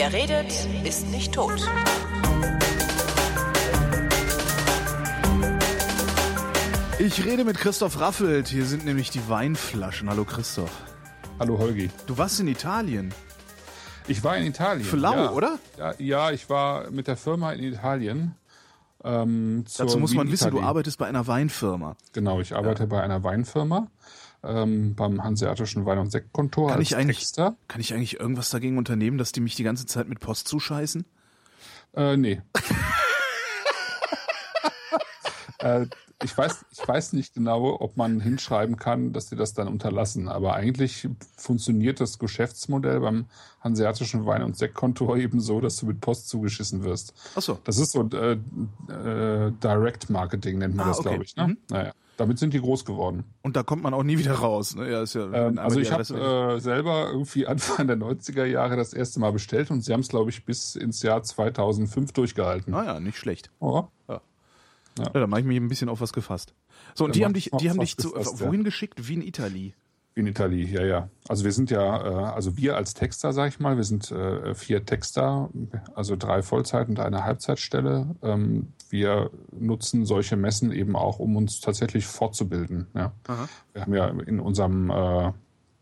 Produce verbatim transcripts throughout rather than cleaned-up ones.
Wer redet, ist nicht tot. Ich rede mit Christoph Raffelt. Hier sind nämlich die Weinflaschen. Hallo Christoph. Hallo Holgi. Du warst in Italien. Ich war in Italien. Für lau, ja. oder? Ja, ja, ich war mit der Firma in Italien. Ähm, Dazu muss man Wien wissen, Italy. Du arbeitest bei einer Weinfirma. Genau, ich arbeite ja. bei einer Weinfirma. Ähm, beim Hanseatischen Wein- und Sektkontor Kann als ich eigentlich, Texter. Kann ich eigentlich irgendwas dagegen unternehmen, dass die mich die ganze Zeit mit Post zuscheißen? Äh, nee. äh, ich weiß, ich weiß nicht genau, ob man hinschreiben kann, dass die das dann unterlassen. Aber eigentlich funktioniert das Geschäftsmodell beim Hanseatischen Wein- und Sektkontor eben so, dass du mit Post zugeschissen wirst. Ach so. Das ist so äh, äh, Direct Marketing nennt man Ah, das, okay. glaube ich. Ne? Mhm. Naja, damit sind die groß geworden. Und da kommt man auch nie wieder raus. Ne? Ja, ist ja, Ähm, also ich habe habe äh, selber irgendwie Anfang der neunziger Jahre das erste Mal bestellt und sie haben es, glaube ich, bis ins Jahr zweitausendfünf durchgehalten. Ah ja, nicht schlecht. Oh. Ja. Ja. Ja, da mache ich mich ein bisschen auf was gefasst. So, und Da die haben mach- dich, mach die haben was dich zu, gefasst, wohin ja. geschickt? Wien, Italy. In Italien, ja, ja. Also wir sind ja, äh, also wir als Texter, sag ich mal, wir sind äh, vier Texter, also drei Vollzeit- und eine Halbzeitstelle. Ähm, wir nutzen solche Messen eben auch, um uns tatsächlich fortzubilden. Ja. Aha. Wir haben ja in unserem äh,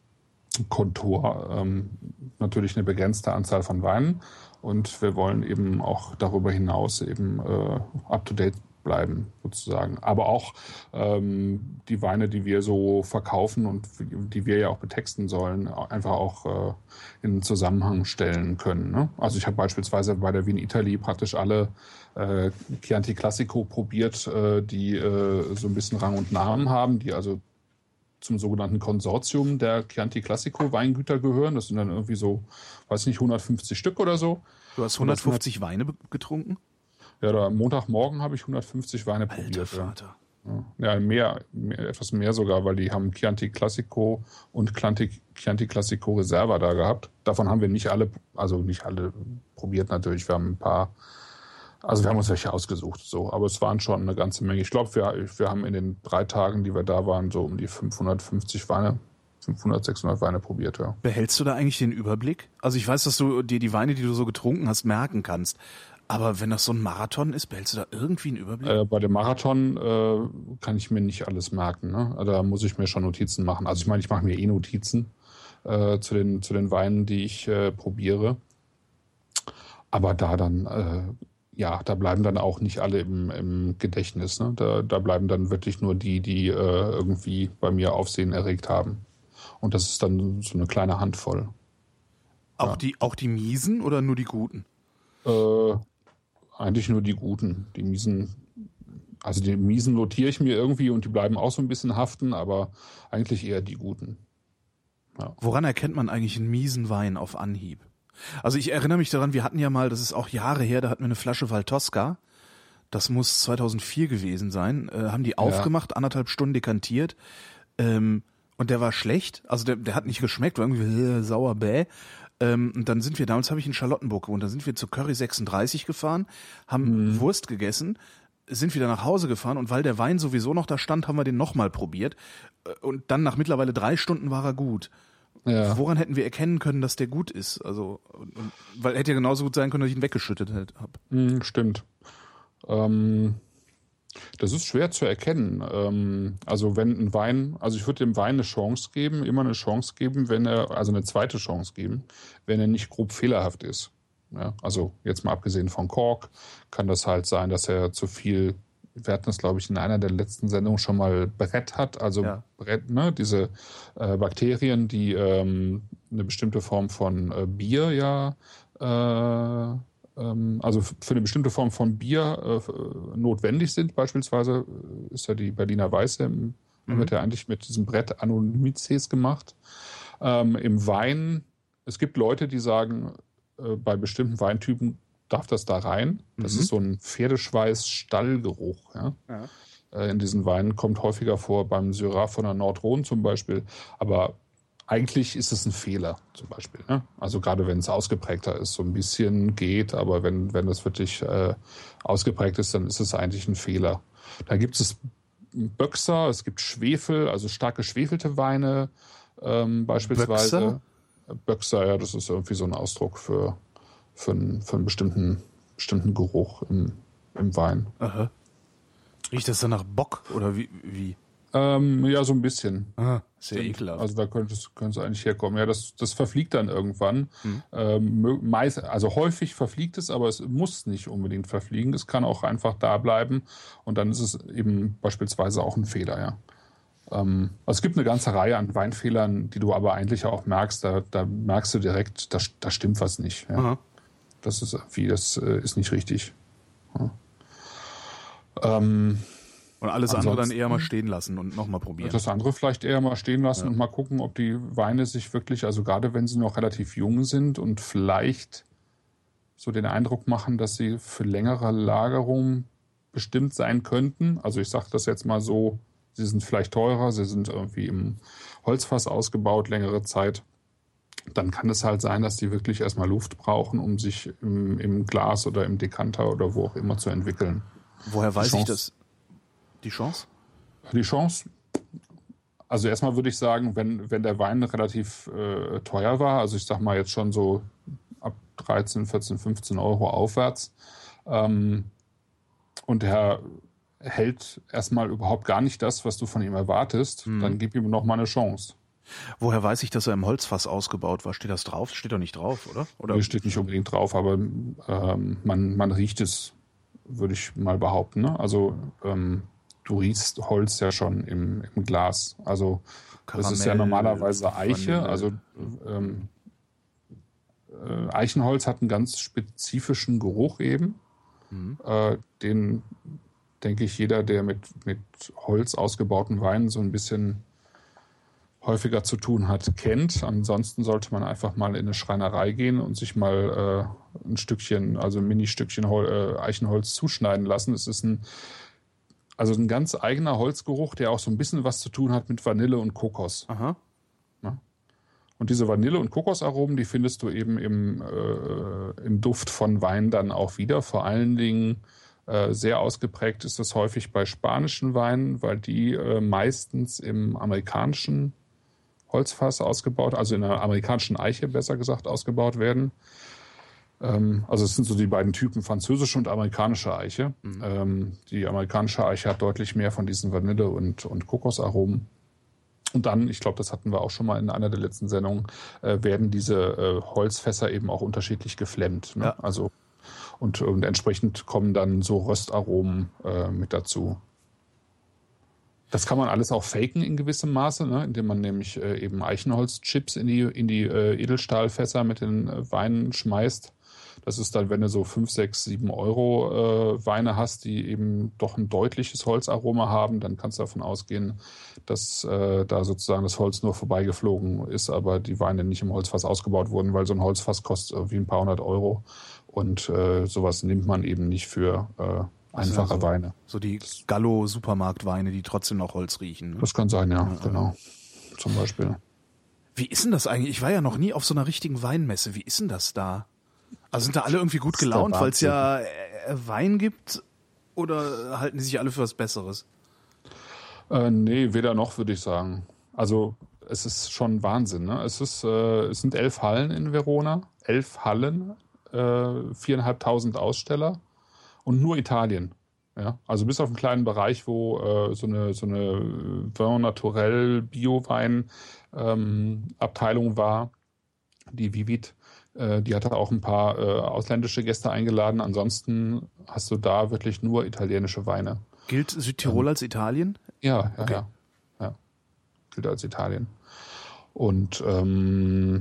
Kontor ähm, natürlich eine begrenzte Anzahl von Weinen und wir wollen eben auch darüber hinaus eben äh, up-to-date bleiben sozusagen. Aber auch ähm, die Weine, die wir so verkaufen und die wir ja auch betexten sollen, einfach auch äh, in Zusammenhang stellen können. Ne? Also ich habe beispielsweise bei der Wien Italy praktisch alle äh, Chianti Classico probiert, äh, die äh, so ein bisschen Rang und Namen haben, die also zum sogenannten Konsortium der Chianti Classico Weingüter gehören. Das sind dann irgendwie so, weiß nicht, hundertfünfzig Stück oder so. Du hast hundertfünfzig Weine be- getrunken? Ja, da Montagmorgen habe ich hundertfünfzig Weine Alter probiert. Vater. Ja, ja mehr, mehr, etwas mehr sogar, weil die haben Chianti Classico und Chianti, Chianti Classico Reserva da gehabt. Davon haben wir nicht alle, also nicht alle probiert natürlich. Wir haben ein paar, also wir haben uns welche ausgesucht, so. Aber es waren schon eine ganze Menge. Ich glaube, wir, wir haben in den drei Tagen, die wir da waren, so um die fünfhundertfünfzig Weine, fünfhundert, sechshundert Weine probiert, ja. Behältst du da eigentlich den Überblick? Also ich weiß, dass du dir die Weine, die du so getrunken hast, merken kannst. Aber wenn das so ein Marathon ist, behältst du da irgendwie einen Überblick? Äh, bei dem Marathon äh, kann ich mir nicht alles merken. Ne? Da muss ich mir schon Notizen machen. Also ich meine, ich mache mir eh Notizen äh, zu den zu den Weinen, die ich äh, probiere. Aber da dann, äh, ja, da bleiben dann auch nicht alle im, im Gedächtnis. Ne? Da, da bleiben dann wirklich nur die, die äh, irgendwie bei mir Aufsehen erregt haben. Und das ist dann so eine kleine Handvoll. Auch ja. die, auch die miesen oder nur die guten? Äh, Eigentlich nur die guten. Die miesen, also die miesen notiere ich mir irgendwie und die bleiben auch so ein bisschen haften, aber eigentlich eher die guten. Ja. Woran erkennt man eigentlich einen miesen Wein auf Anhieb? Also ich erinnere mich daran, wir hatten ja mal, das ist auch Jahre her, da hatten wir eine Flasche Valtosca. Das muss zweitausendvier gewesen sein. Äh, haben die Ja. aufgemacht, anderthalb Stunden dekantiert. Ähm, und der war schlecht. Also der, der hat nicht geschmeckt, war irgendwie äh, sauer bäh. Ähm, und dann sind wir, damals habe ich in Charlottenburg gewohnt, dann sind wir zur Curry sechsunddreißig gefahren, haben Mhm. Wurst gegessen, sind wieder nach Hause gefahren und weil der Wein sowieso noch da stand, haben wir den nochmal probiert. Äh, Und dann nach mittlerweile drei Stunden war er gut. Ja. Woran hätten wir erkennen können, dass der gut ist? Also, und, und, weil hätte ja genauso gut sein können, dass ich ihn weggeschüttet habe. Mhm, stimmt. Ähm, das ist schwer zu erkennen. Ähm, also wenn ein Wein, also ich würde dem Wein eine Chance geben, immer eine Chance geben, wenn er, also eine zweite Chance geben, wenn er nicht grob fehlerhaft ist. Ja, also jetzt mal abgesehen von Kork, kann das halt sein, dass er zu viel, wir hatten das glaube ich in einer der letzten Sendungen schon mal Brett hat, also Ja. Brett, ne, diese äh, Bakterien, die ähm, eine bestimmte Form von äh, Bier ja äh, also für eine bestimmte Form von Bier äh, notwendig sind. Beispielsweise ist ja die Berliner Weiße, mhm. wird ja eigentlich mit diesem Brett Anonymices gemacht. Ähm, Im Wein, es gibt Leute, die sagen, äh, bei bestimmten Weintypen darf das da rein. Das Mhm. ist so ein Pferdeschweiß-Stallgeruch. Ja? Ja. Äh, in diesen Weinen kommt häufiger vor, beim Syrah von der Nordrhone zum Beispiel. Aber eigentlich ist es ein Fehler zum Beispiel. Ne? Also gerade wenn es ausgeprägter ist, so ein bisschen geht, aber wenn, wenn das wirklich äh, ausgeprägt ist, dann ist es eigentlich ein Fehler. Da gibt es Böxer, es gibt Schwefel, also stark geschwefelte Weine ähm, beispielsweise. Böxer? Böxer, ja, das ist irgendwie so ein Ausdruck für, für, einen, für einen bestimmten, bestimmten Geruch im, im Wein. Aha. Riecht das dann nach Bock oder wie? wie? Ähm, ja, so ein bisschen. Aha, sehr ekelhaft. Also da könnte es, könnte es eigentlich herkommen. Ja, das, das verfliegt dann irgendwann. Mhm. Ähm, meist, also häufig verfliegt es, aber es muss nicht unbedingt verfliegen. Es kann auch einfach da bleiben und dann ist es eben beispielsweise auch ein Fehler, ja. Ähm, also es gibt eine ganze Reihe an Weinfehlern, die du aber eigentlich auch merkst, da, da merkst du direkt, da, da stimmt was nicht. Ja. Aha. Das ist wie, das äh, ist nicht richtig. Ja. Ähm, Und alles andere dann eher mal stehen lassen und nochmal probieren. Das andere vielleicht eher mal stehen lassen ja. und mal gucken, ob die Weine sich wirklich, also gerade wenn sie noch relativ jung sind und vielleicht so den Eindruck machen, dass sie für längere Lagerung bestimmt sein könnten. Also ich sage das jetzt mal so, sie sind vielleicht teurer, sie sind irgendwie im Holzfass ausgebaut, längere Zeit. Dann kann es halt sein, dass die wirklich erstmal Luft brauchen, um sich im, im Glas oder im Dekanter oder wo auch immer zu entwickeln. Woher weiß ich das? Die Chance? Die Chance? Also erstmal würde ich sagen, wenn, wenn der Wein relativ äh, teuer war, also ich sag mal jetzt schon so ab dreizehn, vierzehn, fünfzehn Euro aufwärts ähm, und der hält erstmal überhaupt gar nicht das, was du von ihm erwartest, hm. dann gib ihm noch mal eine Chance. Woher weiß ich, dass er im Holzfass ausgebaut war? Steht das drauf? Steht doch nicht drauf, oder? oder? Nee, steht nicht unbedingt drauf, aber ähm, man, man riecht es, würde ich mal behaupten. Ne? Also ähm, du riechst Holz ja schon im, im Glas. Also Karamell, das ist ja normalerweise Eiche. Vanille. Also ähm, äh, Eichenholz hat einen ganz spezifischen Geruch eben. Mhm. Äh, den, denke ich, jeder, der mit, mit Holz ausgebauten Weinen so ein bisschen häufiger zu tun hat, kennt. Ansonsten sollte man einfach mal in eine Schreinerei gehen und sich mal äh, ein Stückchen, also ein Mini-Stückchen Hol- äh, Eichenholz zuschneiden lassen. Es ist ein Also ein ganz eigener Holzgeruch, der auch so ein bisschen was zu tun hat mit Vanille und Kokos. Aha. Ja. Und diese Vanille- und Kokosaromen, die findest du eben im, äh, im Duft von Wein dann auch wieder. Vor allen Dingen äh, sehr ausgeprägt ist das häufig bei spanischen Weinen, weil die äh, meistens im amerikanischen Holzfass ausgebaut, also in einer amerikanischen Eiche besser gesagt ausgebaut werden. Also es sind so die beiden Typen, französische und amerikanische Eiche. Mhm. Ähm, die amerikanische Eiche hat deutlich mehr von diesen Vanille- und, und Kokosaromen. Und dann, ich glaube, das hatten wir auch schon mal in einer der letzten Sendungen, äh, werden diese äh, Holzfässer eben auch unterschiedlich geflemmt. Ne? Ja. Also, und, und entsprechend kommen dann so Röstaromen äh, mit dazu. Das kann man alles auch faken in gewissem Maße, ne? Indem man nämlich äh, eben Eichenholzchips in die, in die äh, Edelstahlfässer mit den äh, Weinen schmeißt. Das ist dann, wenn du so fünf, sechs, sieben Euro äh, Weine hast, die eben doch ein deutliches Holzaroma haben, dann kannst du davon ausgehen, dass äh, da sozusagen das Holz nur vorbeigeflogen ist, aber die Weine nicht im Holzfass ausgebaut wurden, weil so ein Holzfass kostet irgendwie ein paar hundert Euro und äh, sowas nimmt man eben nicht für äh, einfache also, Weine. So die Gallo-Supermarktweine, die trotzdem noch Holz riechen. Ne? Das kann sein, ja, ja, genau. Zum Beispiel. Wie ist denn das eigentlich? Ich war ja noch nie auf so einer richtigen Weinmesse. Wie ist denn das da? Also sind da alle irgendwie gut gelaunt, weil es ja Wein gibt? Oder halten die sich alle für was Besseres? Äh, nee, weder noch, würde ich sagen. Also es ist schon Wahnsinn. Ne? Es, ist, äh, es sind elf Hallen in Verona. Elf Hallen, äh, viereinhalbtausend Aussteller. Und nur Italien. Ja? Also bis auf einen kleinen Bereich, wo äh, so eine, so eine Vin Naturel Bio-Wein ähm, Abteilung war, die Vivit. Äh, die hatte auch ein paar äh, ausländische Gäste eingeladen. Ansonsten hast du da wirklich nur italienische Weine. Gilt Südtirol ähm, als Italien? Ja, ja, okay. ja, ja. Gilt als Italien. Und ähm,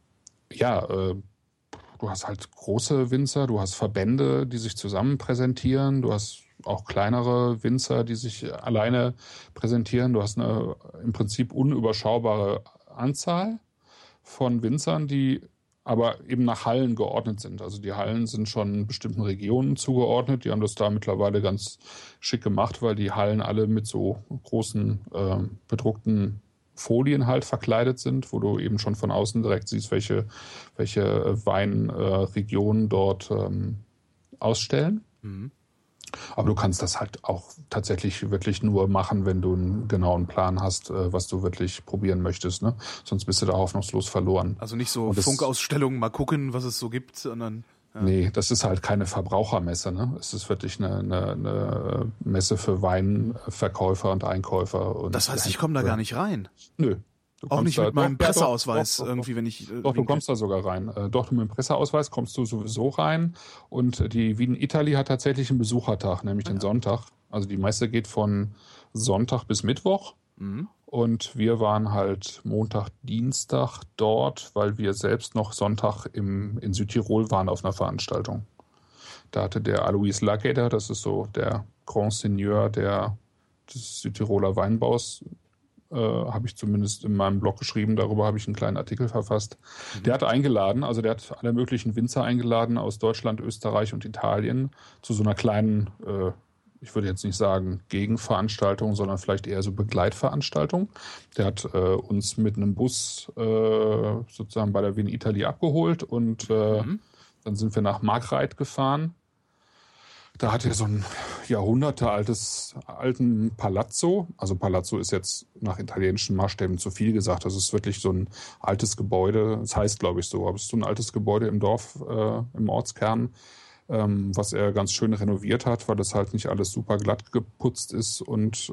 ja, äh, du hast halt große Winzer, du hast Verbände, die sich zusammen präsentieren, du hast auch kleinere Winzer, die sich alleine präsentieren. Du hast eine im Prinzip unüberschaubare Anzahl von Winzern, die aber eben nach Hallen geordnet sind. Also die Hallen sind schon bestimmten Regionen zugeordnet. Die haben das da mittlerweile ganz schick gemacht, weil die Hallen alle mit so großen äh, bedruckten Folien halt verkleidet sind, wo du eben schon von außen direkt siehst, welche, welche Weinregionen äh, dort ähm, ausstellen. Mhm. Aber du kannst das halt auch tatsächlich wirklich nur machen, wenn du einen genauen Plan hast, äh, was du wirklich probieren möchtest. Ne? Sonst bist du da hoffnungslos verloren. Also nicht so Funkausstellungen, mal gucken, was es so gibt, sondern... Nee, das ist halt keine Verbrauchermesse. Ne? Es ist wirklich eine, eine, eine Messe für Weinverkäufer und Einkäufer. Und das heißt, ich komme da gar nicht rein? Nö. Du Auch nicht da, mit meinem doch, Presseausweis doch, doch, irgendwie, doch, wenn ich... Äh, doch, du kommst da sogar rein. Äh, doch, mit dem Presseausweis kommst du sowieso rein. Und die Wien Italy hat tatsächlich einen Besuchertag, nämlich ah, den ja. Sonntag. Also die Messe geht von Sonntag bis Mittwoch. Mhm. Und wir waren halt Montag, Dienstag dort, weil wir selbst noch Sonntag im, in Südtirol waren auf einer Veranstaltung. Da hatte der Alois Lageder, das ist so der Grand Seigneur der, des Südtiroler Weinbaus, äh, habe ich zumindest in meinem Blog geschrieben, darüber habe ich einen kleinen Artikel verfasst. Mhm. Der hat eingeladen, also der hat alle möglichen Winzer eingeladen aus Deutschland, Österreich und Italien zu so einer kleinen, äh, ich würde jetzt nicht sagen Gegenveranstaltung, sondern vielleicht eher so Begleitveranstaltung. Der hat äh, uns mit einem Bus äh, sozusagen bei der Wien Italy abgeholt und äh, mhm. dann sind wir nach Margreit gefahren. Da hat er so ein jahrhundertealtes alten Palazzo. Also Palazzo ist jetzt nach italienischen Maßstäben zu viel gesagt. Das ist wirklich so ein altes Gebäude. Das heißt, glaube ich, so. Aber es ist so ein altes Gebäude im Dorf, äh, im Ortskern, ähm, was er ganz schön renoviert hat, weil das halt nicht alles super glatt geputzt ist und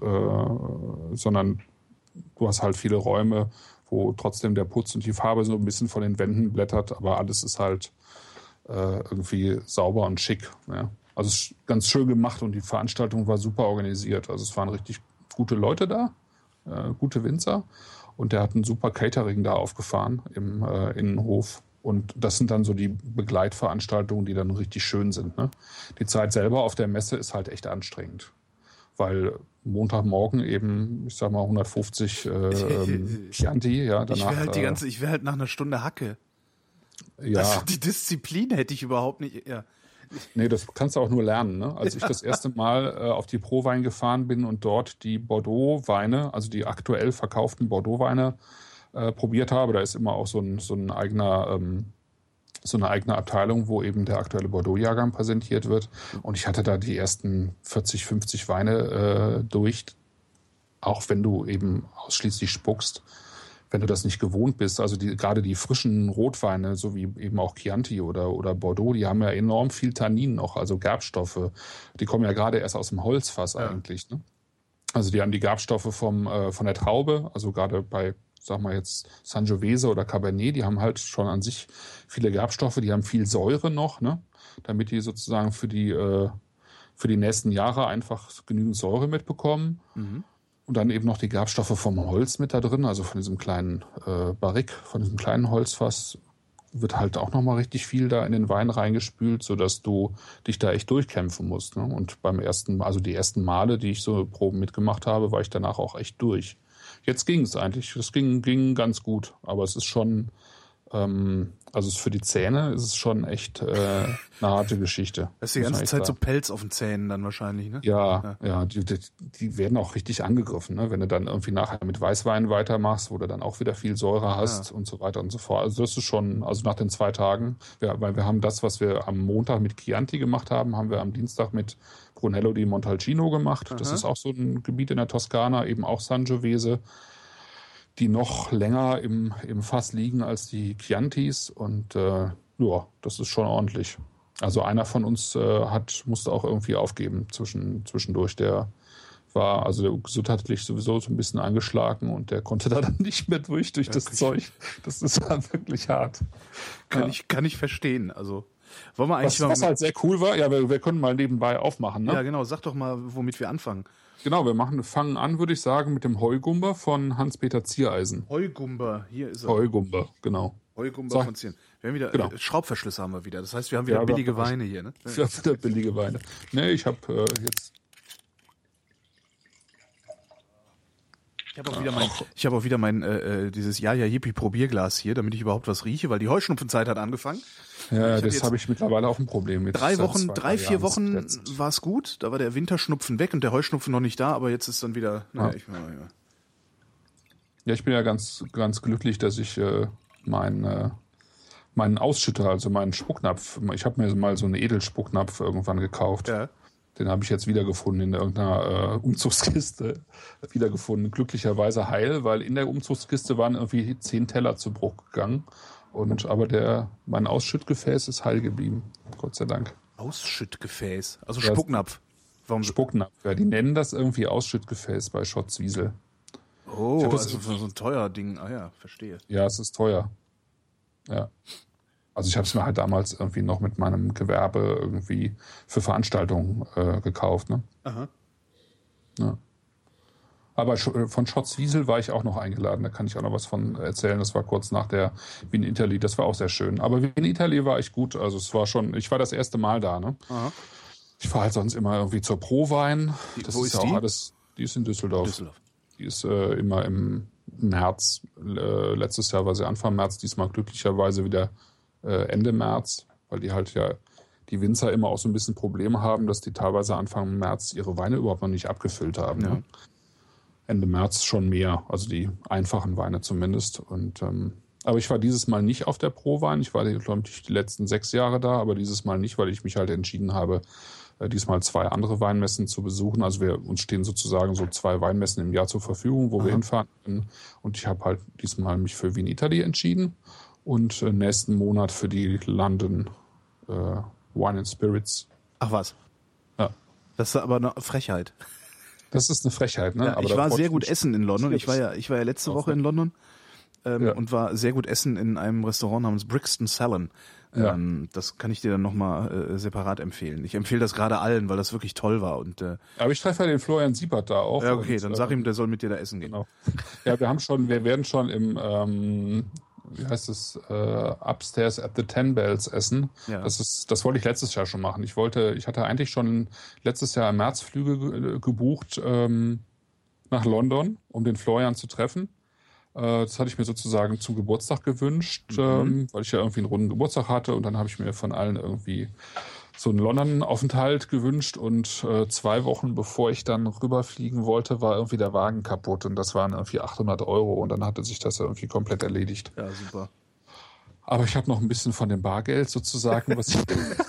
äh, sondern du hast halt viele Räume, wo trotzdem der Putz und die Farbe so ein bisschen von den Wänden blättert, aber alles ist halt äh, irgendwie sauber und schick. Ja. Also es ist ganz schön gemacht und die Veranstaltung war super organisiert. Also es waren richtig gute Leute da, äh, gute Winzer. Und der hat ein super Catering da aufgefahren im äh, Innenhof. Und das sind dann so die Begleitveranstaltungen, die dann richtig schön sind. Ne? Die Zeit selber auf der Messe ist halt echt anstrengend. Weil Montagmorgen eben, ich sag mal, hundertfünfzig äh, ähm, Chianti. Ja, danach, ich wäre halt die ganze, ich wäre halt nach einer Stunde Hacke. Ja. Also die Disziplin hätte ich überhaupt nicht. Ja. Nee, das kannst du auch nur lernen. Ne? Als ich das erste Mal äh, auf die Prowein gefahren bin und dort die Bordeaux-Weine, also die aktuell verkauften Bordeaux-Weine äh, probiert habe, da ist immer auch so ein, so ein eigener, ähm, so eine eigene Abteilung, wo eben der aktuelle Bordeaux-Jahrgang präsentiert wird. Und ich hatte da die ersten vierzig, fünfzig Weine äh, durch, auch wenn du eben ausschließlich spuckst. Wenn du das nicht gewohnt bist, also die, gerade die frischen Rotweine, so wie eben auch Chianti oder, oder Bordeaux, die haben ja enorm viel Tannin noch, also Gerbstoffe. Die kommen ja gerade erst aus dem Holzfass ja. eigentlich. Ne? Also die haben die Gerbstoffe vom, äh, von der Traube, also gerade bei, sag mal jetzt Sangiovese oder Cabernet, die haben halt schon an sich viele Gerbstoffe, die haben viel Säure noch, ne? Damit die sozusagen für die, äh, für die nächsten Jahre einfach genügend Säure mitbekommen. Mhm. Und dann eben noch die Gerbstoffe vom Holz mit da drin, also von diesem kleinen äh, Barrique, von diesem kleinen Holzfass, wird halt auch nochmal richtig viel da in den Wein reingespült, sodass du dich da echt durchkämpfen musst. Ne? Und beim ersten, also die ersten Male, die ich so Proben mitgemacht habe, war ich danach auch echt durch. Jetzt ging es eigentlich, das ging, ging ganz gut, aber es ist schon, ähm, also für die Zähne ist es schon echt äh, eine harte Geschichte. Das ist die ganze Zeit sagen. So Pelz auf den Zähnen dann wahrscheinlich, ne? Ja, ja, ja die, die, die werden auch richtig angegriffen, ne? Wenn du dann irgendwie nachher mit Weißwein weitermachst, wo du dann auch wieder viel Säure hast ja. und so weiter und so fort. Also das ist schon, also nach den zwei Tagen, ja, weil wir haben das, was wir am Montag mit Chianti gemacht haben, haben wir am Dienstag mit Brunello di Montalcino gemacht. Aha. Das ist auch so ein Gebiet in der Toskana, eben auch Sangiovese, die noch länger im, im Fass liegen als die Chiantis und äh, ja, das ist schon ordentlich. Also einer von uns äh, hat musste auch irgendwie aufgeben zwischen, zwischendurch. Der war also der gesundheitlich sowieso so ein bisschen angeschlagen und der konnte da dann nicht mehr durch durch das wirklich? Zeug. Das ist halt wirklich hart. Kann ja. ich kann ich verstehen. Also wollen wir eigentlich was, was halt sehr cool war, ja, wir, wir können mal nebenbei aufmachen. Ne? Ja, genau. Sag doch mal, womit wir anfangen. Genau, wir machen, fangen an, würde ich sagen, mit dem Heugumber von Hans-Peter Ziereisen. Heugumber, hier ist er. Heugumber, genau. Heugumber von Ziereisen. Wir haben wieder genau. äh, Schraubverschlüsse haben wir wieder. Das heißt, wir haben wieder ja, billige Weine hier, ne? Wir haben wieder billige Weine. Nee, ich habe äh, jetzt. Ich habe auch wieder mein, ich habe auch wieder mein äh, dieses Ja Ja Yippie Probierglas hier, damit ich überhaupt was rieche, weil die Heuschnupfenzeit hat angefangen. Ja, das habe ich mittlerweile auch ein Problem mit. Drei Wochen, drei, vier Wochen war es gut. Da war der Winterschnupfen weg und der Heuschnupfen noch nicht da, aber jetzt ist dann wieder. Naja, ja. Ich, ja. ja, ich bin ja ganz, ganz glücklich, dass ich äh, mein, äh, meinen Ausschütter, also meinen Spucknapf, ich habe mir mal so einen Edelspucknapf irgendwann gekauft. Ja. Den habe ich jetzt wiedergefunden in irgendeiner äh, Umzugskiste. Wiedergefunden, glücklicherweise heil, weil in der Umzugskiste waren irgendwie zehn Teller zu Bruch gegangen. Und aber der mein Ausschüttgefäß ist heil geblieben, Gott sei Dank. Ausschüttgefäß, also Ja, Spucknapf. Warum Spucknapf, ja, die nennen das irgendwie Ausschüttgefäß bei Schotzwiesel. Oh, Ich hab das also für so ein teuer Ding. Ah ja, verstehe. Ja, es ist teuer. Ja. Also ich habe es mir halt damals irgendwie noch mit meinem Gewerbe irgendwie für Veranstaltungen äh, gekauft. Ne? Aha. Ja. Aber von Schotzwiesel war ich auch noch eingeladen. Da kann ich auch noch was von erzählen. Das war kurz nach der Wien Italy. Das war auch sehr schön. Aber Wien Italy war echt gut. Also es war schon, ich war das erste Mal da. Ne? Aha. Ich fahre halt sonst immer irgendwie zur Prowein. Das Wo ist, ist ja die? auch alles. Die ist in Düsseldorf. Düsseldorf. Die ist äh, immer im März. Äh, letztes Jahr war sie Anfang März. Diesmal glücklicherweise wieder äh, Ende März, weil die halt ja die Winzer immer auch so ein bisschen Probleme haben, dass die teilweise Anfang März ihre Weine überhaupt noch nicht abgefüllt haben. Ja. Ne? Ende März schon mehr, also die einfachen Weine zumindest. Und ähm, aber ich war dieses Mal nicht auf der Prowein. Ich war, glaube ich, die letzten sechs Jahre da, aber dieses Mal nicht, weil ich mich halt entschieden habe, äh, diesmal zwei andere Weinmessen zu besuchen. Also wir uns stehen sozusagen so zwei Weinmessen im Jahr zur Verfügung, wo Aha. wir hinfahren können. Und ich habe halt diesmal mich für Wien Italy entschieden und äh, nächsten Monat für die London äh, Wine and Spirits. Ach was. Ja. Das ist aber eine Frechheit. Das ist eine Frechheit, ne? Ja, aber ich war freut sehr gut mich- essen in London. Ich war ja, ich war ja letzte Woche in London ähm, Ja. und war sehr gut essen in einem Restaurant namens Brixton Salon. Ja. Ähm, das kann ich dir dann nochmal äh, separat empfehlen. Ich empfehle das gerade allen, weil das wirklich toll war. Und äh, Aber ich treffe ja den Florian Siebert da auch. ja, okay, und, dann äh, sag ihm, der soll mit dir da essen gehen. Genau. Ja, wir haben schon, wir werden schon im, ähm, wie heißt es, äh, Upstairs at the Ten Bells essen. Ja. Das ist, das wollte ich letztes Jahr schon machen. Ich wollte, ich hatte eigentlich schon letztes Jahr im März Flüge ge- gebucht ähm, nach London, um den Florian zu treffen. Äh, das hatte ich mir sozusagen zum Geburtstag gewünscht, Mhm. ähm, weil ich ja irgendwie einen runden Geburtstag hatte und dann habe ich mir von allen irgendwie so einen London-Aufenthalt gewünscht und äh, zwei Wochen bevor ich dann rüberfliegen wollte, war irgendwie der Wagen kaputt und das waren irgendwie achthundert Euro und dann hatte sich das irgendwie komplett erledigt. Ja, super. Aber ich habe noch ein bisschen von dem Bargeld sozusagen, was ich,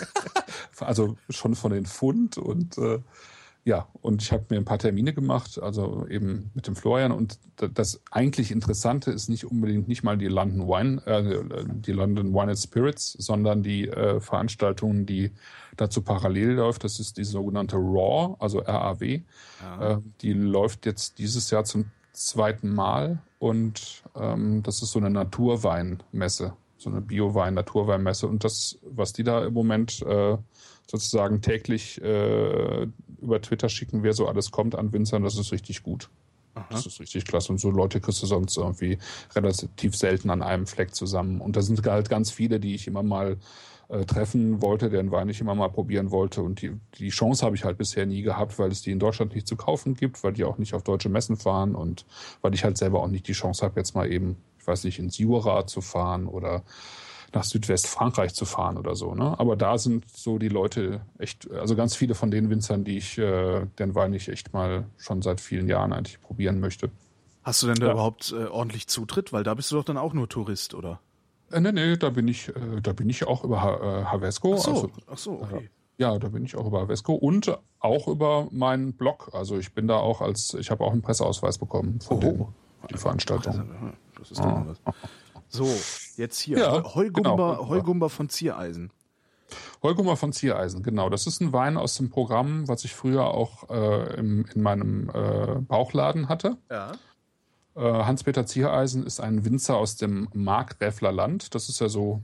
also schon von den Pfund und äh, ja, und ich habe mir ein paar Termine gemacht, also eben mit dem Florian und d- das eigentlich Interessante ist nicht unbedingt nicht mal die London Wine, äh, die London Wine and Spirits, sondern die äh, Veranstaltung, die dazu parallel läuft. Das ist die sogenannte Raw, also R A W. Ja. Äh, die läuft jetzt dieses Jahr zum zweiten Mal und ähm, das ist so eine Naturweinmesse, so eine Biowein-Naturweinmesse und das, was die da im Moment äh, sozusagen täglich äh, über Twitter schicken, wer so alles kommt an Winzern, das ist richtig gut. Aha. Das ist richtig klasse. Und so Leute kriegst du sonst irgendwie relativ selten an einem Fleck zusammen. Und da sind halt ganz viele, die ich immer mal äh, treffen wollte, deren Wein ich immer mal probieren wollte. Und die, die Chance habe ich halt bisher nie gehabt, weil es die in Deutschland nicht zu kaufen gibt, weil die auch nicht auf deutsche Messen fahren und weil ich halt selber auch nicht die Chance habe, jetzt mal eben, ich weiß nicht, ins Jura zu fahren oder nach Südwestfrankreich zu fahren oder so. Ne? Aber da sind so die Leute echt, also ganz viele von den Winzern, die ich, äh, den Wein ich echt mal schon seit vielen Jahren eigentlich probieren möchte. Hast du denn da Ja. überhaupt äh, ordentlich Zutritt? Weil da bist du doch dann auch nur Tourist, oder? Äh, nee, nee, da bin ich, äh, da bin ich auch über Ha- äh, Havesco. Ach so, Also, ach so, okay. ja, da bin ich auch über Havesco und auch über meinen Blog. Also ich bin da auch als, ich habe auch einen Presseausweis bekommen von Oh. den, die Veranstaltung. Das ist doch mal was. So, jetzt hier. Ja, Heugumber, genau. Heugumber von Ziereisen. Heugummer von Ziereisen, genau. Das ist ein Wein aus dem Programm, was ich früher auch äh, im, in meinem äh, Bauchladen hatte. Ja. Äh, Hans-Peter Ziereisen ist ein Winzer aus dem Markgräfler Land. Das ist ja so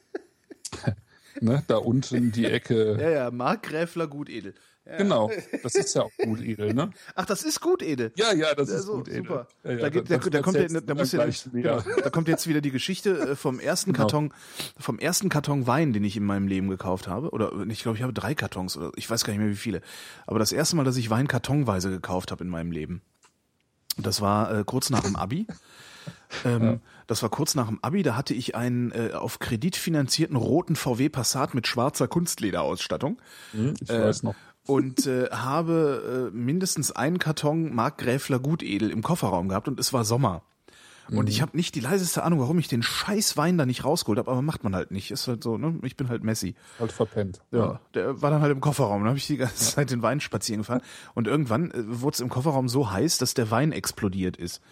ne, da unten die Ecke. Ja, ja, Markgräfler Gutedel. Ja. Genau, das ist ja auch gut edel, ne? Ach, das ist Gutedel. Ja, ja, das Ja, ist so, gut edel. super. Ja, ja, da, geht, da, das da kommt ja, erzählst da du muss dann ja, gleich genau, wieder. da kommt jetzt wieder die Geschichte äh, vom ersten Genau. Karton, vom ersten Karton Wein, den ich in meinem Leben gekauft habe. Oder ich glaube, ich habe drei Kartons oder ich weiß gar nicht mehr wie viele. Aber das erste Mal, dass ich Wein kartonweise gekauft habe in meinem Leben. Das war äh, kurz nach dem Abi. Ähm, ja. Das war kurz nach dem Abi, da hatte ich einen äh, auf Kredit finanzierten roten V W Passat mit schwarzer Kunstlederausstattung. Hm, ich äh, weiß noch. Und äh, habe äh, mindestens einen Karton Markgräfler Gutedel im Kofferraum gehabt und es war Sommer. Und Mhm. ich habe nicht die leiseste Ahnung, warum ich den scheiß Wein da nicht rausgeholt habe, aber macht man halt nicht. Ist halt so, ne? Ich bin halt Messi. Halt verpennt. Ja, der war dann halt im Kofferraum. Dann habe ich die ganze Zeit den Wein spazieren gefahren. Und irgendwann äh, wurde es im Kofferraum so heiß, dass der Wein explodiert ist.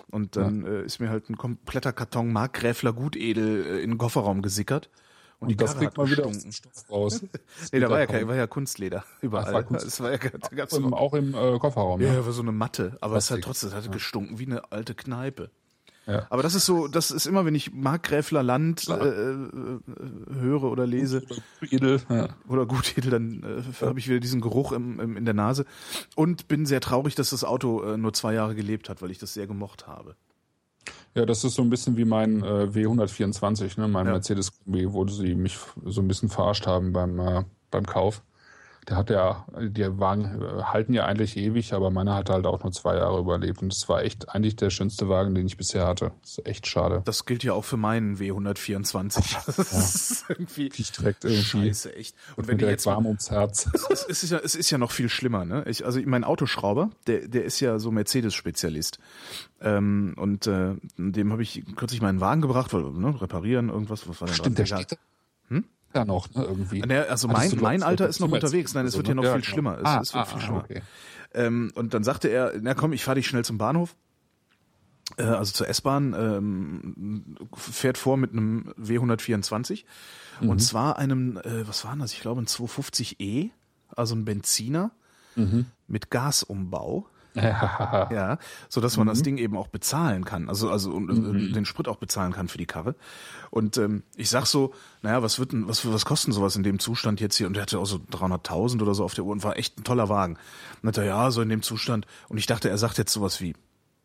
Und dann ja. äh, ist mir halt ein kompletter Karton Markgräfler Gutedel äh, in den Kofferraum gesickert. Und, und die das Karre kriegt man wieder aus dem Stoff raus. Nee, da war ja, kein, war ja Kunstleder überall. Das war Kunst das war ja, da gab's auch, im, auch im äh, Kofferraum. Ja, ja, war so eine Matte. Aber es hat trotzdem, es hatte ja. gestunken wie eine alte Kneipe. Ja. Aber das ist so, das ist immer, wenn ich Markgräfler Land äh, äh, höre oder lese oder Gutedel, ja. oder Gutedel, dann äh, ja. habe ich wieder diesen Geruch im, im, in der Nase und bin sehr traurig, dass das Auto äh, nur zwei Jahre gelebt hat, weil ich das sehr gemocht habe. Ja, das ist so ein bisschen wie mein äh, W hundertvierundzwanzig, ne, mein ja. Mercedes-Kombi, wo sie mich so ein bisschen verarscht haben beim äh, beim Kauf. Der hat ja, die Wagen halten ja eigentlich ewig, aber meiner hat halt auch nur zwei Jahre überlebt. Und das war echt eigentlich der schönste Wagen, den ich bisher hatte. Das ist echt schade. Das gilt ja auch für meinen W hundertvierundzwanzig. Das ja. ist irgendwie ich direkt irgendwie scheiße, echt. Und wenn dir jetzt warm ums Herz. Es ist ja, es ist ja noch viel schlimmer, ne? Ich, also mein Autoschrauber, der, der ist ja so Mercedes-Spezialist. Ähm, und äh, dem habe ich kürzlich meinen Wagen gebracht, weil, ne, reparieren, irgendwas, was war denn Stimmt, dran? der steht hm? Ja, noch, ne, irgendwie. Also mein, mein Alter ist noch unterwegs. Nein, es wird ja noch viel schlimmer. Es, es wird viel schlimmer. Okay. Ähm, und dann sagte er, na komm, ich fahre dich schnell zum Bahnhof. Äh, also zur S-Bahn. Ähm, fährt vor mit einem W hundertvierundzwanzig. Mhm. Und zwar einem, äh, was war das? Ich glaube ein zweihundertfünfzig E. Also ein Benziner. Mhm. Mit Gasumbau. Ja, so dass man mhm. das Ding eben auch bezahlen kann, also also und, mhm. den Sprit auch bezahlen kann für die Karre. Und ähm, ich sag so, naja, was wird denn, was was kosten sowas in dem Zustand jetzt hier? Und der hatte auch so dreihunderttausend oder so auf der Uhr und war echt ein toller Wagen. Und hat er ja so in dem Zustand. Und ich dachte, er sagt jetzt sowas wie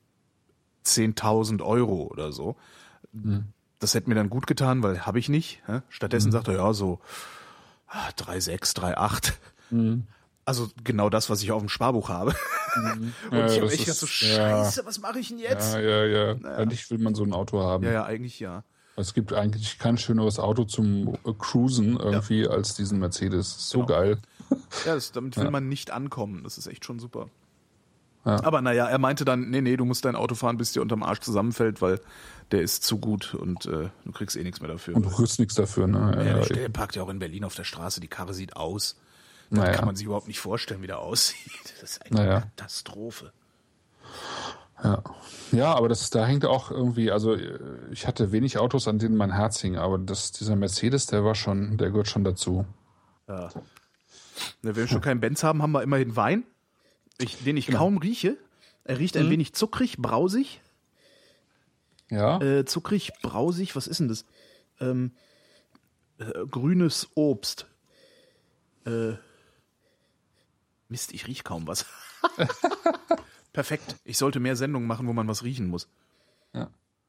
zehntausend Euro oder so. Mhm. Das hätte mir dann gut getan, weil habe ich nicht. Hä? Stattdessen mhm. sagt er ja so drei Komma sechs, drei Komma acht. Mhm. Also genau das, was ich auf dem Sparbuch habe. Mhm. Und ja, ich habe echt gedacht so, scheiße, ja. was mache ich denn jetzt? Ja, ja, ja. Naja. Eigentlich will man so ein Auto haben. Ja, ja, eigentlich ja. Es gibt eigentlich kein schöneres Auto zum Cruisen irgendwie ja. als diesen Mercedes. So genau. geil. Ja, das, damit will ja. man nicht ankommen. Das ist echt schon super. Ja. Aber naja, er meinte dann, nee, nee, du musst dein Auto fahren, bis dir unterm Arsch zusammenfällt, weil der ist zu gut und äh, du kriegst eh nichts mehr dafür. Und du kriegst nichts dafür, ne? Ja, ja, der, der parkt ja auch in Berlin auf der Straße, die Karre sieht aus. Das naja. kann man sich überhaupt nicht vorstellen, wie der aussieht. Das ist eine naja. Katastrophe. Ja, ja, aber das, da hängt auch irgendwie, also ich hatte wenig Autos, an denen mein Herz hing, aber das, dieser Mercedes, der war schon, der gehört schon dazu. Ja. Wenn wir schon keinen Benz haben, haben wir immerhin Wein, ich, den ich genau. kaum rieche. Er riecht ein mhm. wenig zuckrig, brausig. Ja. Äh, zuckrig, brausig, was ist denn das? Ähm, äh, grünes Obst. Äh, Mist, ich riech kaum was. Perfekt. Ich sollte mehr Sendungen machen, wo man was riechen muss. Ja.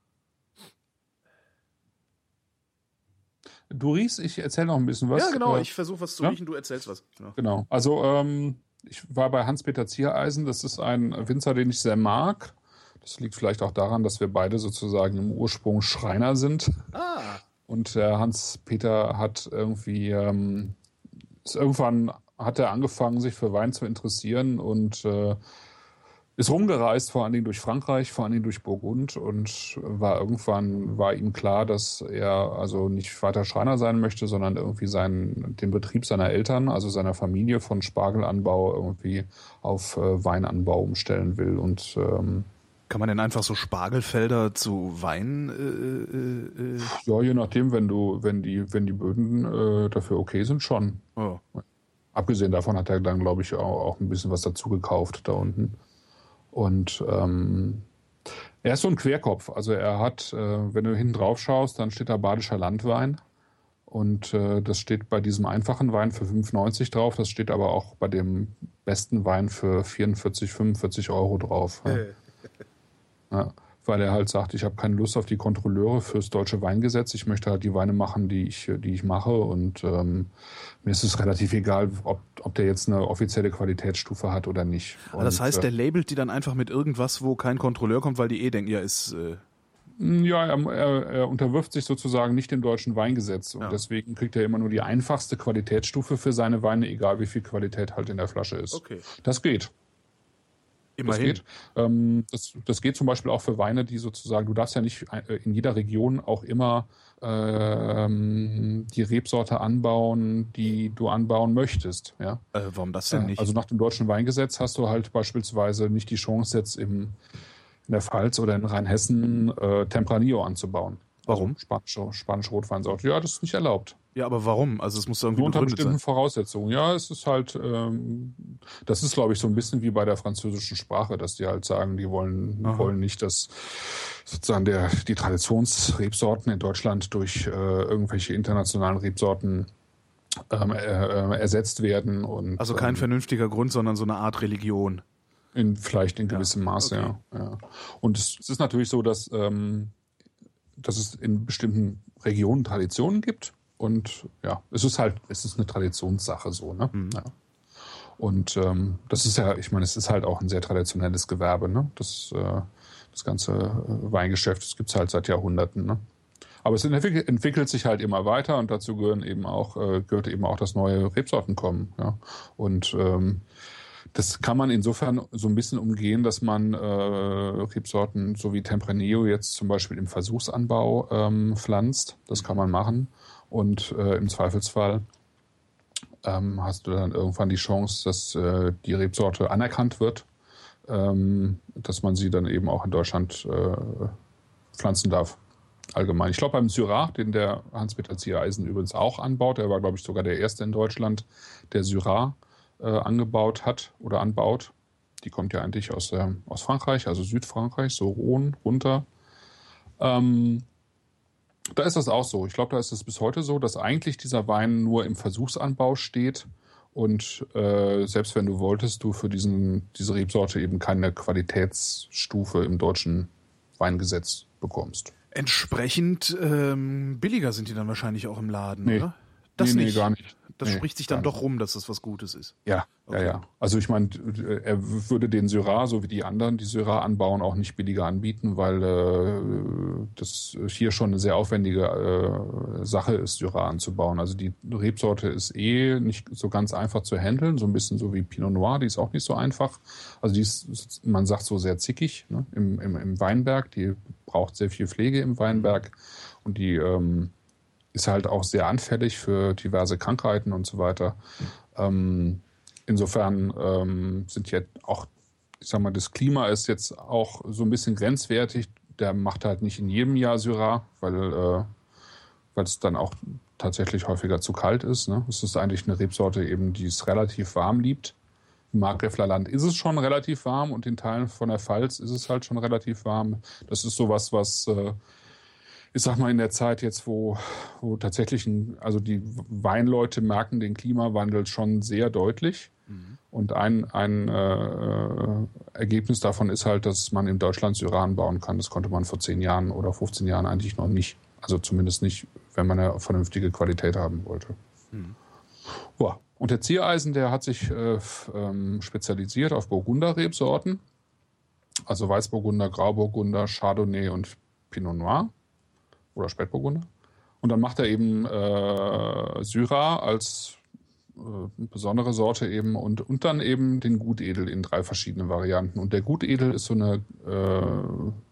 Du riechst, ich erzähle noch ein bisschen was. Ja, genau, ich versuche was zu ja? riechen, du erzählst was. Ja. Genau, also ähm, ich war bei Hans-Peter Ziereisen, das ist ein Winzer, den ich sehr mag. Das liegt vielleicht auch daran, dass wir beide sozusagen im Ursprung Schreiner sind. Ah. Und äh, Hans-Peter hat irgendwie, ähm, ist irgendwann hat er angefangen, sich für Wein zu interessieren und äh, ist rumgereist, vor allen Dingen durch Frankreich, vor allen Dingen durch Burgund und war irgendwann war ihm klar, dass er also nicht weiter Schreiner sein möchte, sondern irgendwie seinen, den Betrieb seiner Eltern, also seiner Familie von Spargelanbau irgendwie auf äh, Weinanbau umstellen will und ähm, kann man denn einfach so Spargelfelder zu Wein? Äh, äh, ja, je nachdem, wenn du, wenn die, wenn die Böden äh, dafür okay sind, schon. Oh. Abgesehen davon hat er dann, glaube ich, auch, auch ein bisschen was dazu gekauft da unten. Und ähm, er ist so ein Querkopf. Also er hat, äh, wenn du hinten drauf schaust, dann steht da Badischer Landwein. Und äh, das steht bei diesem einfachen Wein für fünf neunzig drauf. Das steht aber auch bei dem besten Wein für vierundvierzig, fünfundvierzig Euro drauf. Ja. Ja, weil er halt sagt, ich habe keine Lust auf die Kontrolleure fürs deutsche Weingesetz. Ich möchte halt die Weine machen, die ich, die ich mache. Und ähm, mir ist es relativ egal, ob, ob der jetzt eine offizielle Qualitätsstufe hat oder nicht. Und, das heißt, der labelt die dann einfach mit irgendwas, wo kein Kontrolleur kommt, weil die eh denken, ja, ist... Äh Ja, er, er, er unterwirft sich sozusagen nicht dem deutschen Weingesetz. Und ja. deswegen kriegt er immer nur die einfachste Qualitätsstufe für seine Weine, egal wie viel Qualität halt in der Flasche ist. Okay. Das geht. Immerhin. Das geht. Ähm, das, das geht zum Beispiel auch für Weine, die sozusagen, du darfst ja nicht in jeder Region auch immer ähm, die Rebsorte anbauen, die du anbauen möchtest. Ja? Äh, warum das denn nicht? Also nach dem deutschen Weingesetz hast du halt beispielsweise nicht die Chance, jetzt im, in der Pfalz oder in Rheinhessen äh, Tempranillo anzubauen. Warum? Also spanische, spanische Rotweinsorte. Ja, das ist nicht erlaubt. Ja, aber warum? Also es muss irgendwie Nur unter begründet bestimmten sein. Voraussetzungen. Ja, es ist halt, ähm, das ist, glaube ich, so ein bisschen wie bei der französischen Sprache, dass die halt sagen, die wollen, Aha. wollen nicht, dass sozusagen der, die Traditionsrebsorten in Deutschland durch äh, irgendwelche internationalen Rebsorten ähm, äh, äh, ersetzt werden. Und, Also kein ähm, vernünftiger Grund, sondern so eine Art Religion. in, vielleicht in gewissem Maße, okay. ja. ja. Und es, es ist natürlich so, dass, ähm, dass es in bestimmten Regionen Traditionen gibt. Und ja, es ist halt, es ist eine Traditionssache so, ne? Mhm. Ja. Und ähm, das ist ja, ich meine, es ist halt auch ein sehr traditionelles Gewerbe, ne? Das, äh, das ganze äh, Weingeschäft, das gibt's halt seit Jahrhunderten, ne? Aber es entwickelt, entwickelt sich halt immer weiter und dazu gehören eben auch, äh, gehört eben auch, dass neue Rebsorten kommen, ja. Und ähm, das kann man insofern so ein bisschen umgehen, dass man äh, Rebsorten so wie Tempranillo jetzt zum Beispiel im Versuchsanbau ähm, pflanzt. Das kann man machen. Und äh, im Zweifelsfall ähm, hast du dann irgendwann die Chance, dass äh, die Rebsorte anerkannt wird, ähm, dass man sie dann eben auch in Deutschland äh, pflanzen darf. Allgemein. Ich glaube, beim Syrah, den der Hans-Peter Ziereisen übrigens auch anbaut, der war, glaube ich, sogar der Erste in Deutschland, der Syrah äh, angebaut hat oder anbaut. Die kommt ja eigentlich aus, äh, aus Frankreich, also Südfrankreich, so Rhône runter. Ähm, Da ist das auch so. Ich glaube, da ist es bis heute so, dass eigentlich dieser Wein nur im Versuchsanbau steht und äh, selbst wenn du wolltest, du für diesen, diese Rebsorte eben keine Qualitätsstufe im deutschen Weingesetz bekommst. Entsprechend ähm, billiger sind die dann wahrscheinlich auch im Laden, Nee. oder? Das nee, nicht. nee, gar nicht. Das nee, spricht sich dann gar doch rum, dass das was Gutes ist. Ja, Okay. ja, ja. Also ich meine, er würde den Syrah, so wie die anderen, die Syrah anbauen, auch nicht billiger anbieten, weil äh, das hier schon eine sehr aufwendige äh, Sache ist, Syrah anzubauen. Also die Rebsorte ist eh nicht so ganz einfach zu handeln, so ein bisschen so wie Pinot Noir, die ist auch nicht so einfach. Also die ist, man sagt so sehr zickig, ne, im, im, im Weinberg, die braucht sehr viel Pflege im Weinberg und die ähm, ist halt auch sehr anfällig für diverse Krankheiten und so weiter. Ähm, insofern ähm, sind jetzt auch, ich sag mal, das Klima ist jetzt auch so ein bisschen grenzwertig. Der macht halt nicht in jedem Jahr Syrah, weil, äh, weil es dann auch tatsächlich häufiger zu kalt ist. Ne? Es ist eigentlich eine Rebsorte eben, die es relativ warm liebt. Im Markgräfler Land ist es schon relativ warm und in Teilen von der Pfalz ist es halt schon relativ warm. Das ist sowas, was äh, ich sag mal, in der Zeit jetzt, wo, wo tatsächlich, ein, also die Weinleute merken den Klimawandel schon sehr deutlich. Mhm. Und ein, ein äh, Ergebnis davon ist halt, dass man in Deutschland Syrah bauen kann. Das konnte man vor zehn Jahren oder fünfzehn Jahren eigentlich noch nicht. Also zumindest nicht, wenn man eine vernünftige Qualität haben wollte. Mhm. Ja. Und der Ziereisen, der hat sich äh, ähm, spezialisiert auf Burgunder-Rebsorten. Also Weißburgunder, Grauburgunder, Chardonnay und Pinot Noir. Oder Spätburgunder. Und dann macht er eben äh, Syrah als äh, besondere Sorte eben und, und dann eben den Gutedel in drei verschiedenen Varianten. Und der Gutedel ist so eine äh,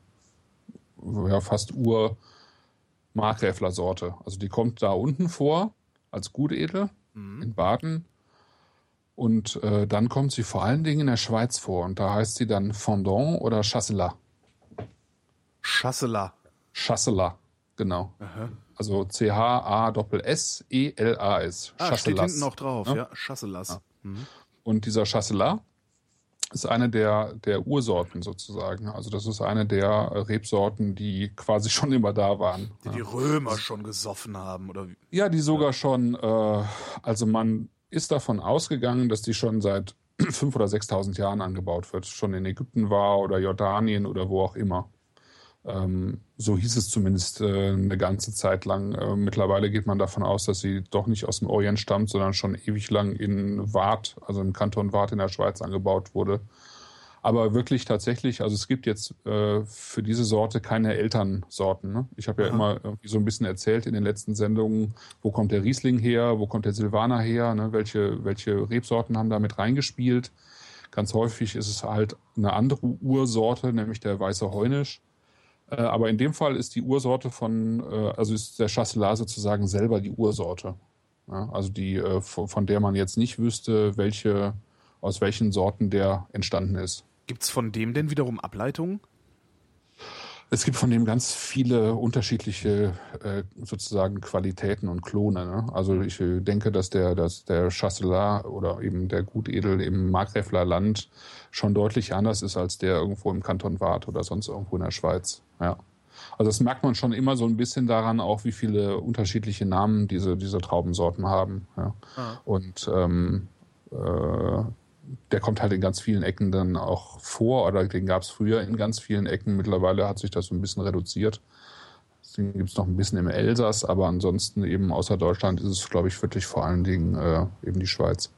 ja, fast Ur-Markgräfler-Sorte. Also die kommt da unten vor als Gutedel mhm. in Baden. Und äh, dann kommt sie vor allen Dingen in der Schweiz vor. Und da heißt sie dann Fendant oder Chasselas. Chasselas. Chasselas. Genau. Aha. Also C H A S S E L A S. Ah, steht hinten noch drauf, ja. ja Chasselas. Ja. Mhm. Und dieser Chasselas ist eine der, der Ursorten sozusagen. Also das ist eine der Rebsorten, die quasi schon immer da waren. Die ja. die Römer schon gesoffen haben, oder wie? Ja, die sogar ja. schon, äh, also man ist davon ausgegangen, dass die schon seit fünftausend oder sechstausend Jahren angebaut wird. Schon in Ägypten war oder Jordanien oder wo auch immer. Ähm, so hieß es zumindest äh, eine ganze Zeit lang. Äh, mittlerweile geht man davon aus, dass sie doch nicht aus dem Orient stammt, sondern schon ewig lang in Waadt, also im Kanton Waadt in der Schweiz angebaut wurde. Aber wirklich tatsächlich, also es gibt jetzt äh, für diese Sorte keine Elternsorten. Ne? Ich habe ja Aha. immer irgendwie so ein bisschen erzählt in den letzten Sendungen, wo kommt der Riesling her, wo kommt der Silvaner her, ne? welche, welche Rebsorten haben da mit reingespielt. Ganz häufig ist es halt eine andere Ursorte, nämlich der weiße Heunisch. Aber in dem Fall ist die Ursorte von, also ist der Chasselas sozusagen selber die Ursorte. Ja, also die, von der man jetzt nicht wüsste, welche, aus welchen Sorten der entstanden ist. Gibt's von dem denn wiederum Ableitungen? Es gibt von dem ganz viele unterschiedliche äh, sozusagen Qualitäten und Klone. Ne? Also ich äh, denke, dass der, dass der Chasselas oder eben der Gutedel im Markgräfler Land schon deutlich anders ist als der irgendwo im Kanton Waadt oder sonst irgendwo in der Schweiz. Ja. Also das merkt man schon immer so ein bisschen daran, auch wie viele unterschiedliche Namen diese, diese Traubensorten haben. Ja. Ah. Und ähm, äh, der kommt halt in ganz vielen Ecken dann auch vor, oder den gab es früher in ganz vielen Ecken. Mittlerweile hat sich das so ein bisschen reduziert. Den gibt es noch ein bisschen im Elsass, aber ansonsten eben außer Deutschland ist es, glaube ich, wirklich vor allen Dingen äh, eben die Schweiz.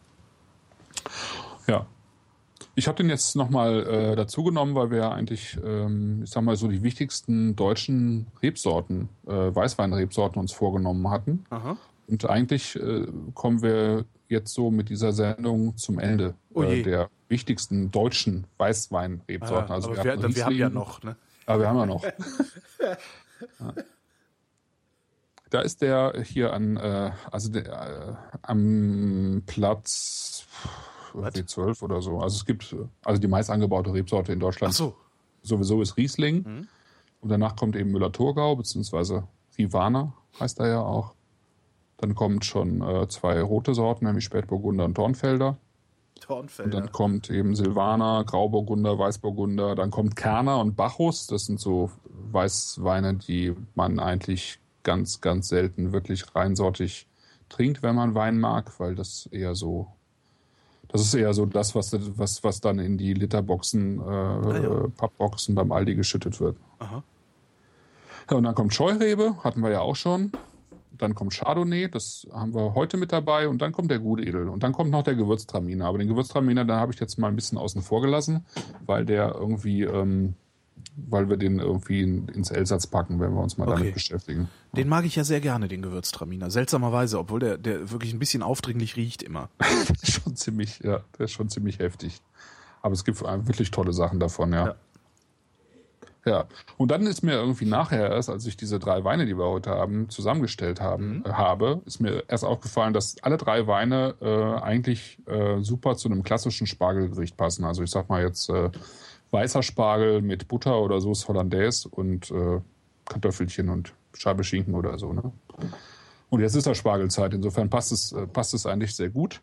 Ja. Ich habe den jetzt nochmal äh, dazu genommen, weil wir ja eigentlich, ähm, ich sag mal, so die wichtigsten deutschen Rebsorten, äh, Weißweinrebsorten uns vorgenommen hatten. Aha. Und eigentlich äh, kommen wir jetzt so mit dieser Sendung zum Ende äh, der wichtigsten deutschen Weißweinrebsorten. Ah, also aber wir, wir, wir haben ja noch, ne? Aber wir haben ja noch. Ja. Da ist der hier an, äh, also der, äh, am Platz W zwölf oder so. Also es gibt, also die meist angebaute Rebsorte in Deutschland. Ach so. Sowieso ist Riesling. Mhm. Und danach kommt eben Müller-Thurgau, beziehungsweise Rivaner heißt er ja auch. Dann kommt schon äh, zwei rote Sorten, nämlich Spätburgunder und Dornfelder. Dornfelder. Und dann kommt eben Silvaner, Grauburgunder, Weißburgunder. Dann kommt Kerner und Bacchus. Das sind so Weißweine, die man eigentlich ganz, ganz selten wirklich reinsortig trinkt, wenn man Wein mag, weil das eher so, das ist eher so das, was, was, was dann in die Literboxen, äh, ah, ja. Pappboxen beim Aldi geschüttet wird. Aha. Ja, und dann kommt Scheurebe, hatten wir ja auch schon. Dann kommt Chardonnay, das haben wir heute mit dabei. Und dann kommt der Gutedel. Und dann kommt noch der Gewürztraminer. Aber den Gewürztraminer, da habe ich jetzt mal ein bisschen außen vor gelassen, weil der irgendwie, ähm, weil wir den irgendwie in, ins Elsass packen, wenn wir uns mal okay. damit beschäftigen. Den mag ich ja sehr gerne, den Gewürztraminer. Seltsamerweise, obwohl der, der wirklich ein bisschen aufdringlich riecht immer. der ist schon ziemlich, ja, der ist schon ziemlich heftig. Aber es gibt wirklich tolle Sachen davon, ja. ja. Ja, und dann ist mir irgendwie nachher erst, als ich diese drei Weine, die wir heute haben, zusammengestellt haben, mhm. äh, habe, ist mir erst aufgefallen, dass alle drei Weine äh, eigentlich äh, super zu einem klassischen Spargelgericht passen. Also ich sag mal jetzt äh, weißer Spargel mit Butter oder Sauce Hollandaise und äh, Kartoffelchen und Scheibe Schinken oder so. Ne? Und jetzt ist ja Spargelzeit, insofern passt es, äh, passt es eigentlich sehr gut.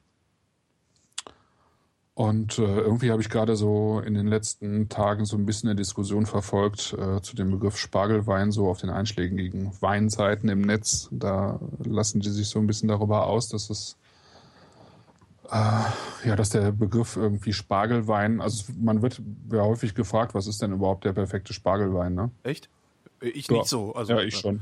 Und äh, irgendwie habe ich gerade so in den letzten Tagen so ein bisschen eine Diskussion verfolgt äh, zu dem Begriff Spargelwein, so auf den einschlägigen Weinseiten im Netz. Da lassen die sich so ein bisschen darüber aus, dass es äh, ja, dass der Begriff irgendwie Spargelwein, also man wird ja häufig gefragt, was ist denn überhaupt der perfekte Spargelwein, ne? Echt? Ich ja. nicht so. Also, ja, ich schon.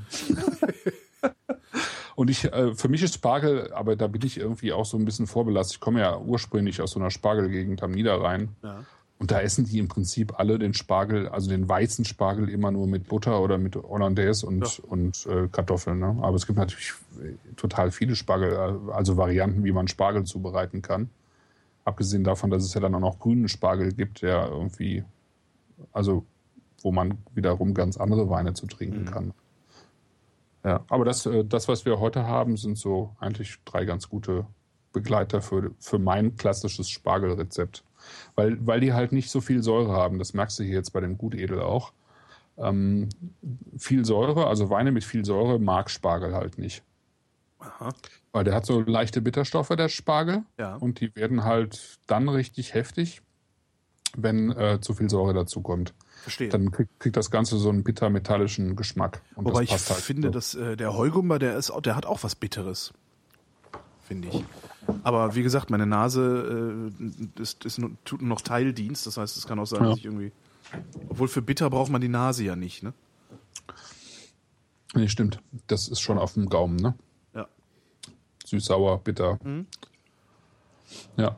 Und ich, äh, für mich ist Spargel, aber da bin ich irgendwie auch so ein bisschen vorbelastet. Ich komme ja ursprünglich aus so einer Spargelgegend am Niederrhein. Ja. Und da essen die im Prinzip alle den Spargel, also den weißen Spargel immer nur mit Butter oder mit Hollandaise und, ja. und äh, Kartoffeln. Ne? Aber es gibt natürlich total viele Spargel, also Varianten, wie man Spargel zubereiten kann. Abgesehen davon, dass es ja dann auch noch grünen Spargel gibt, der irgendwie, also wo man wiederum ganz andere Weine zu trinken mhm. kann. Ja, aber das, das, was wir heute haben, sind so eigentlich drei ganz gute Begleiter für, für mein klassisches Spargelrezept. Weil, weil die halt nicht so viel Säure haben. Das merkst du hier jetzt bei dem Gutedel auch. Ähm, viel Säure, also Weine mit viel Säure, mag Spargel halt nicht. Aha. Weil der hat so leichte Bitterstoffe, der Spargel. Ja. Und die werden halt dann richtig heftig, wenn äh, zu viel Säure dazu kommt. Verstehe. Dann kriegt, kriegt das Ganze so einen bitter-metallischen Geschmack. Und Wobei das passt ich halt finde, so. dass äh, der Heugumber, der ist, der hat auch was Bitteres, finde ich. Aber wie gesagt, meine Nase äh, ist, ist, tut noch Teildienst. Das heißt, es kann auch sein, ja. dass ich irgendwie, obwohl für bitter braucht man die Nase ja nicht, ne? Nee, stimmt. Das ist schon auf dem Gaumen, ne? Ja. Süß, sauer, bitter. Mhm. Ja.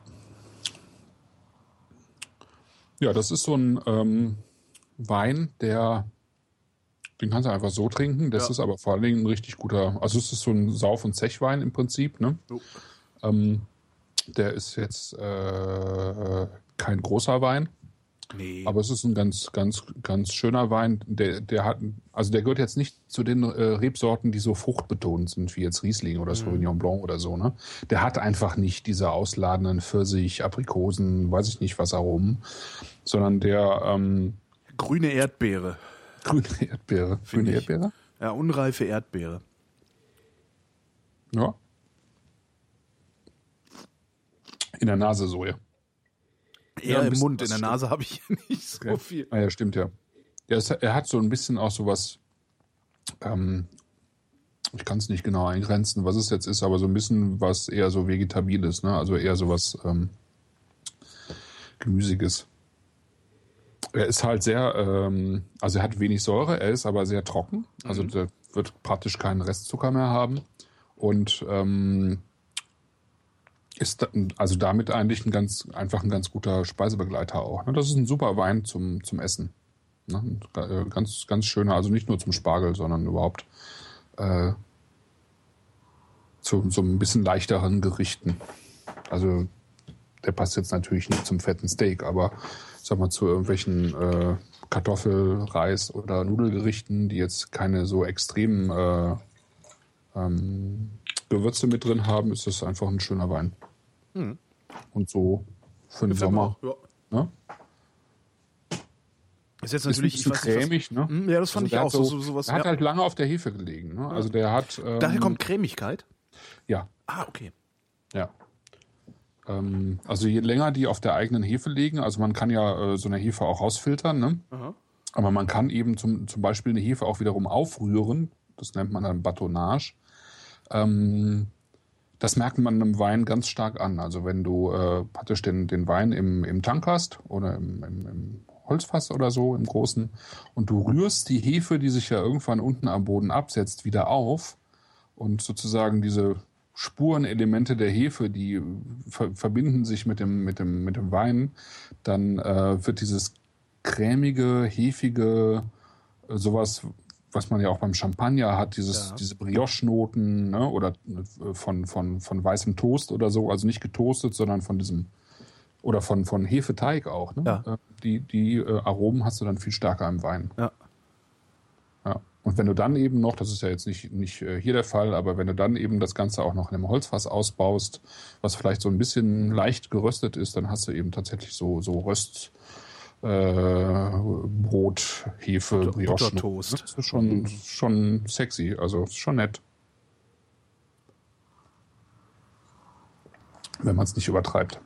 Ja, das ist so ein ähm, Wein, der, den kannst du einfach so trinken. Das ja. ist aber vor allen Dingen ein richtig guter, also es ist so ein Sauf- und Zechwein im Prinzip. Ne? Oh. Ähm, der ist jetzt äh, kein großer Wein, nee. aber es ist ein ganz, ganz, ganz schöner Wein. Der, der hat, also der gehört jetzt nicht zu den äh, Rebsorten, die so fruchtbetont sind, wie jetzt Riesling oder Sauvignon mhm. Blanc oder so. Ne? Der hat einfach nicht diese ausladenden Pfirsich, Aprikosen, weiß ich nicht was Aromen, sondern der ähm, grüne Erdbeere. Grüne Erdbeere. Find Grüne ich. Erdbeere? Ja, unreife Erdbeere. Ja. In der Nase so, ja. Eher Ja, ein im bisschen Mund, in was der Nase habe ich nicht so Okay. viel. Ah ja, stimmt ja. Ja, es, er hat so ein bisschen auch sowas, ähm, ich kann es nicht genau eingrenzen, was es jetzt ist, aber so ein bisschen was eher so Vegetabiles, ne? Also eher sowas ähm, Gemüsiges. Er ist halt sehr, ähm, also er hat wenig Säure, er ist aber sehr trocken, also Mhm. der wird praktisch keinen Restzucker mehr haben und ähm, ist da, also damit eigentlich ein ganz, einfach ein ganz guter Speisebegleiter auch. Ne? Das ist ein super Wein zum, zum Essen. Ne? Ganz, ganz schöner, also nicht nur zum Spargel, sondern überhaupt äh, zu so ein bisschen leichteren Gerichten. Also der passt jetzt natürlich nicht zum fetten Steak, aber sag mal zu irgendwelchen äh, Kartoffel-, Reis- oder Nudelgerichten, die jetzt keine so extremen äh, ähm, Gewürze mit drin haben, ist das einfach ein schöner Wein. Hm. Und so für den Gefällt mir Sommer. auch, ja. Ne? Ist jetzt Ist ein natürlich, bisschen ich weiß nicht, was- cremig, ne? Hm, ja, das fand Also ich der auch. hat So, so, so, sowas, der hat ja. halt lange auf der Hefe gelegen. Ne? Also der hat... Ähm, Daher kommt Cremigkeit. Ja, Ah, okay. ja. Ähm, also je länger die auf der eigenen Hefe liegen, also man kann ja äh, so eine Hefe auch rausfiltern, ne? Aha. Aber man kann eben zum, zum Beispiel eine Hefe auch wiederum aufrühren. Das nennt man dann Batonnage. Ähm, das merkt man einem Wein ganz stark an. Also wenn du äh, praktisch den, den Wein im, im Tank hast oder im, im, im Holzfass oder so, im Großen, und du rührst die Hefe, die sich ja irgendwann unten am Boden absetzt, wieder auf und sozusagen diese Spurenelemente der Hefe, die ver verbinden sich mit dem, mit dem, mit dem Wein, dann äh, wird dieses cremige, hefige, äh, sowas, was man ja auch beim Champagner hat, dieses, Ja. diese Brioche-Noten, ne, oder äh, von, von, von weißem Toast oder so, also nicht getoastet, sondern von diesem, oder von, von Hefeteig auch, ne? Ja. Äh, die, die äh, Aromen hast du dann viel stärker im Wein. Ja. Ja. Und wenn du dann eben noch, das ist ja jetzt nicht, nicht äh, hier der Fall, aber wenn du dann eben das Ganze auch noch in einem Holzfass ausbaust, was vielleicht so ein bisschen leicht geröstet ist, dann hast du eben tatsächlich so, so Röst, äh, Brot, Hefe, Butter- Brioche. Buttertoast. Das ist schon, schon sexy, also ist schon nett. Wenn man es nicht übertreibt.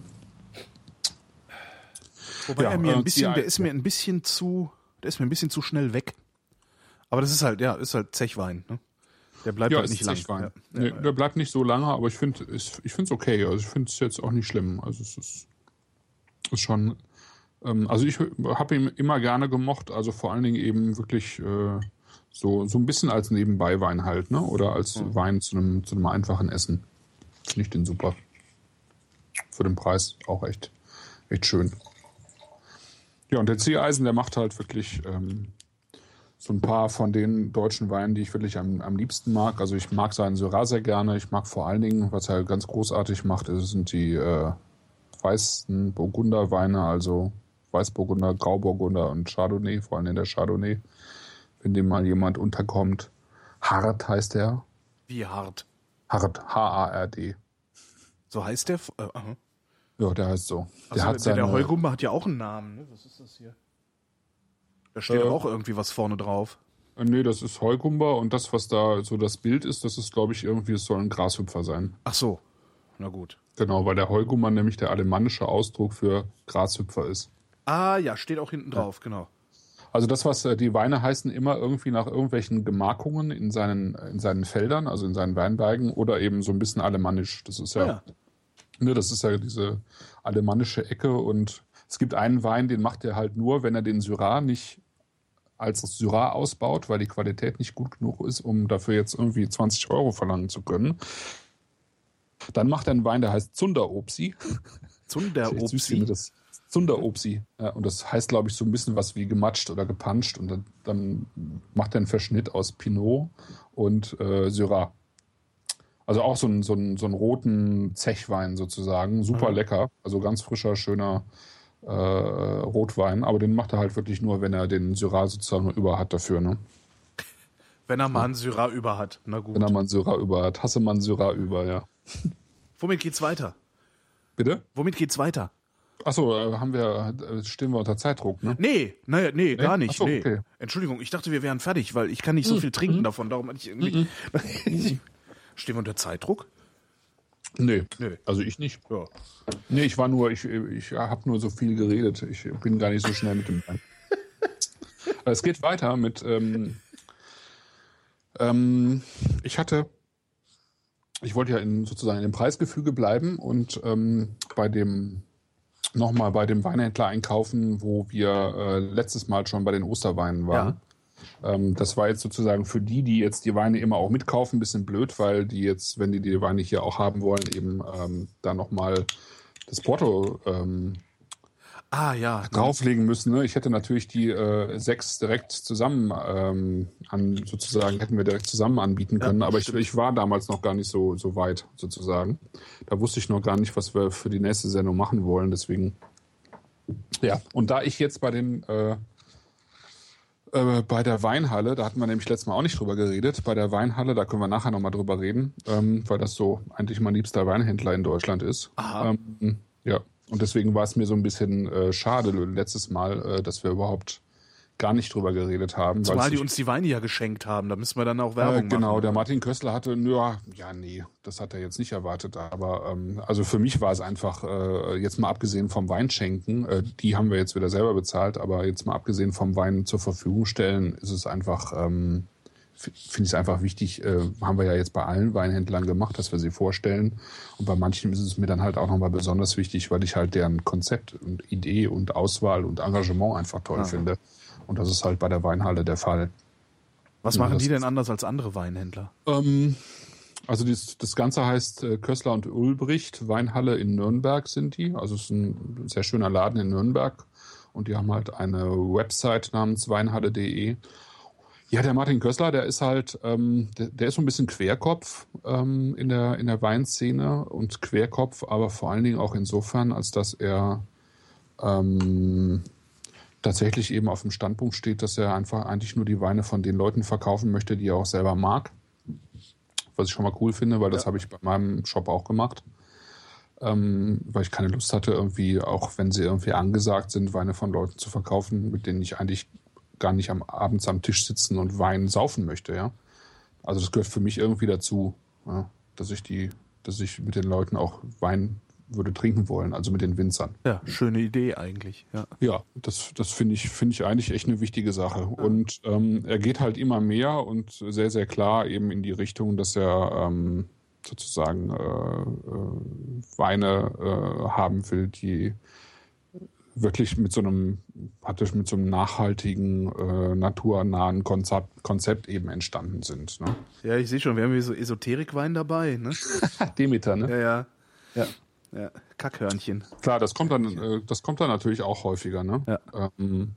Wobei Ja, er mir äh, ein bisschen, die- der ist mir ein bisschen zu, der ist mir ein bisschen zu schnell weg. Aber das ist halt, ja, ist halt Zechwein, ne? Der bleibt Ja, halt ist nicht lang. Zechwein. Ja. Nee, der bleibt nicht so lange, aber ich finde es ich finde es okay. Also ich finde es jetzt auch nicht schlimm. Also es ist, ist schon, ähm, also ich habe ihn immer gerne gemocht, also vor allen Dingen eben wirklich äh, so, so ein bisschen als Nebenbeiwein halt, ne? Oder als Mhm. Wein zu einem, zu einem einfachen Essen. Finde ich den super. Für den Preis auch echt, echt schön. Ja, und der Ziereisen, der macht halt wirklich ähm, so ein paar von den deutschen Weinen, die ich wirklich am, am liebsten mag. Also ich mag seinen Syrah sehr gerne. Ich mag vor allen Dingen, was er ganz großartig macht, ist, sind die äh, weißen Burgunderweine, also Weißburgunder, Grauburgunder und Chardonnay, vor allem der Chardonnay, wenn dem mal jemand unterkommt. Hart heißt der. Wie hart. Hart, H A R D. So heißt der? Äh, aha. Ja, der heißt so. Also Der hat der, seine, der Heugummer hat ja auch einen Namen, ne? Was ist das hier? Da steht Äh, doch auch irgendwie was vorne drauf. Äh, Nee, das ist Heugumber und das, was da so das Bild ist, das ist, glaube ich, irgendwie, es soll ein Grashüpfer sein. Ach so. Na gut. Genau, weil der Heugummer nämlich der alemannische Ausdruck für Grashüpfer ist. Ah ja, steht auch hinten drauf, genau. Also das, was äh, die Weine heißen, immer irgendwie nach irgendwelchen Gemarkungen in seinen, in seinen Feldern, also in seinen Weinbergen oder eben so ein bisschen alemannisch. Das ist ja, Ja. ne, das ist ja diese alemannische Ecke und es gibt einen Wein, den macht er halt nur, wenn er den Syrah nicht als Syrah ausbaut, weil die Qualität nicht gut genug ist, um dafür jetzt irgendwie zwanzig Euro verlangen zu können. Dann macht er einen Wein, der heißt Zunderobsi. Zunderobsi. Das Zunderobsi. Ja, und das heißt, glaube ich, so ein bisschen was wie gematscht oder gepanscht. Und dann, dann macht er einen Verschnitt aus Pinot und äh, Syrah. Also auch so einen, so einen, so einen roten Zechwein sozusagen. Super Mhm. lecker. Also ganz frischer, schöner äh, Rotwein. Aber den macht er halt wirklich nur, wenn er den Syrah sozusagen über hat dafür. Ne? Wenn er mal einen Syrah über hat. Na gut. Wenn er mal einen Syrah über hat. Hasse man Syrah über, ja. Womit geht's weiter? Bitte? Womit geht's weiter? Achso, äh, haben wir, äh, stehen wir unter Zeitdruck, ne? Nee, naja, nee, gar nicht. Achso, nee. okay. Entschuldigung, ich dachte, wir wären fertig, weil ich kann nicht so viel trinken davon, darum hatte ich irgendwie. Stehen wir unter Zeitdruck? Nee, Nee. also ich nicht. Ja. Nee, ich war nur, ich, ich habe nur so viel geredet. Ich bin gar nicht so schnell mit dem Wein. Es geht weiter mit, ähm, ähm, ich hatte, ich wollte ja in, sozusagen in dem Preisgefüge bleiben und ähm, bei dem, nochmal bei dem Weinhändler einkaufen, wo wir äh, letztes Mal schon bei den Osterweinen waren. Ja. Ähm, das war jetzt sozusagen für die, die jetzt die Weine immer auch mitkaufen, ein bisschen blöd, weil die jetzt, wenn die die Weine hier auch haben wollen, eben ähm, da nochmal das Porto ähm, Ah, ja. drauflegen müssen. Ne? Ich hätte natürlich die äh, sechs direkt zusammen ähm, an, sozusagen, hätten wir direkt zusammen anbieten können, ja, aber ich, ich war damals noch gar nicht so, so weit, sozusagen. Da wusste ich noch gar nicht, was wir für die nächste Sendung machen wollen, deswegen, ja. Und da ich jetzt bei den, äh, äh, bei der Weinhalle, da hatten wir nämlich letztes Mal auch nicht drüber geredet, bei der Weinhalle, da können wir nachher nochmal drüber reden, ähm, weil das so eigentlich mein liebster Weinhändler in Deutschland ist. Aha. Ähm, ja. Und deswegen war es mir so ein bisschen äh, schade letztes Mal, äh, dass wir überhaupt gar nicht drüber geredet haben. Zumal die uns die Weine ja geschenkt haben, da müssen wir dann auch Werbung äh, machen. Genau, der Martin Köstler hatte, ja, ja, nee, das hat er jetzt nicht erwartet. Aber ähm, also für mich war es einfach, äh, jetzt mal abgesehen vom Weinschenken, äh, die haben wir jetzt wieder selber bezahlt, aber jetzt mal abgesehen vom Wein zur Verfügung stellen, ist es einfach, ähm, finde ich es einfach wichtig, äh, haben wir ja jetzt bei allen Weinhändlern gemacht, dass wir sie vorstellen. Und bei manchen ist es mir dann halt auch nochmal besonders wichtig, weil ich halt deren Konzept und Idee und Auswahl und Engagement einfach toll Aha. finde. Und das ist halt bei der Weinhalle der Fall. Was machen ja, die denn anders als andere Weinhändler? Ähm, also das, das Ganze heißt äh, Köstler und Ulbricht, Weinhalle in Nürnberg sind die. Also es ist ein sehr schöner Laden in Nürnberg. Und die haben halt eine Website namens weinhalle punkt de. Ja, der Martin Köstler, der ist halt, ähm, der, der ist so ein bisschen Querkopf ähm, in der in der Weinszene und Querkopf, aber vor allen Dingen auch insofern, als dass er ähm, tatsächlich eben auf dem Standpunkt steht, dass er einfach eigentlich nur die Weine von den Leuten verkaufen möchte, die er auch selber mag. Was ich schon mal cool finde, weil das ja. habe ich bei meinem Shop auch gemacht. Ähm, weil ich keine Lust hatte, irgendwie, auch wenn sie irgendwie angesagt sind, Weine von Leuten zu verkaufen, mit denen ich eigentlich gar nicht am abends am Tisch sitzen und Wein saufen möchte, ja. Also das gehört für mich irgendwie dazu, ja, dass ich die, dass ich mit den Leuten auch Wein würde trinken wollen, also mit den Winzern. Ja, schöne Idee eigentlich, ja. Ja, das, das finde ich, finde ich eigentlich echt eine wichtige Sache. Ja. Und ähm, er geht halt immer mehr und sehr, sehr klar eben in die Richtung, dass er ähm, sozusagen äh, äh, Weine äh, haben will, die wirklich mit so einem, praktisch mit so einem nachhaltigen, äh, naturnahen Konzept, Konzept eben entstanden sind. Ne? Ja, ich sehe schon, wir haben hier so Esoterikwein dabei, ne? Demeter, ne? Ja, ja. Ja. Ja, Kackhörnchen. Klar, das kommt dann, äh, das kommt dann natürlich auch häufiger, ne? Ja. Ähm,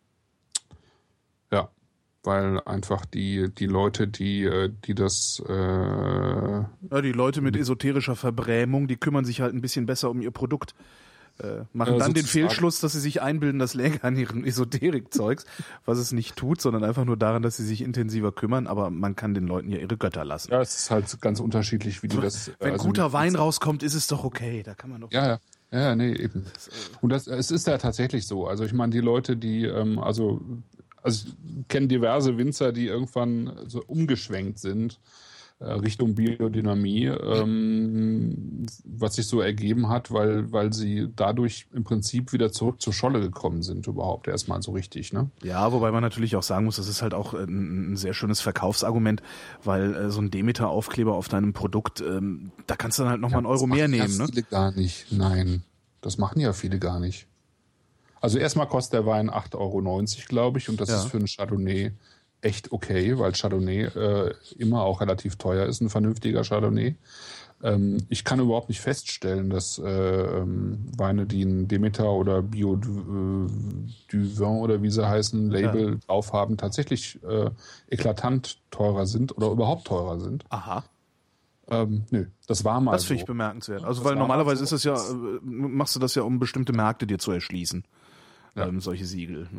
ja, weil einfach die, die Leute, die, die das, äh, ja, die Leute mit esoterischer Verbrämung, die kümmern sich halt ein bisschen besser um ihr Produkt. Äh, machen äh, dann den Fehlschluss, dass sie sich einbilden, das läge an ihrem Esoterik-Zeugs, was es nicht tut, sondern einfach nur daran, dass sie sich intensiver kümmern, aber man kann den Leuten ja ihre Götter lassen. Ja, es ist halt ganz unterschiedlich, wie die das... Wenn also guter Wein rauskommt, ist es doch okay, da kann man doch... Ja, ja, ja, nee, eben. Und das, es ist ja tatsächlich so, also ich meine, die Leute, die, ähm, also, also ich kenne diverse Winzer, die irgendwann so umgeschwenkt sind, Richtung Biodynamie, ähm, was sich so ergeben hat, weil weil sie dadurch im Prinzip wieder zurück zur Scholle gekommen sind, überhaupt erstmal so richtig, ne? Ja, wobei man natürlich auch sagen muss, das ist halt auch ein, ein sehr schönes Verkaufsargument, weil äh, so ein Demeter-Aufkleber auf deinem Produkt, ähm, da kannst du dann halt nochmal einen Euro mehr nehmen, ne? Das machen ja viele gar nicht, nein, das machen ja viele gar nicht. Also erstmal kostet der Wein acht Euro neunzig, glaube ich, und das ja. ist für einen Chardonnay echt okay, weil Chardonnay äh, immer auch relativ teuer ist, ein vernünftiger Chardonnay. Ähm, ich kann überhaupt nicht feststellen, dass äh, ähm, Weine, die ein Demeter oder Bio du, äh, du Vin oder wie sie heißen, Label ja. drauf haben, tatsächlich äh, eklatant teurer sind oder überhaupt teurer sind. Aha. Ähm, nö, das war mal Das finde so. ich bemerkenswert. Also, das weil normalerweise so. ist es ja, machst du das ja, um bestimmte Märkte dir zu erschließen. Ja. Ähm, solche Siegel, ne?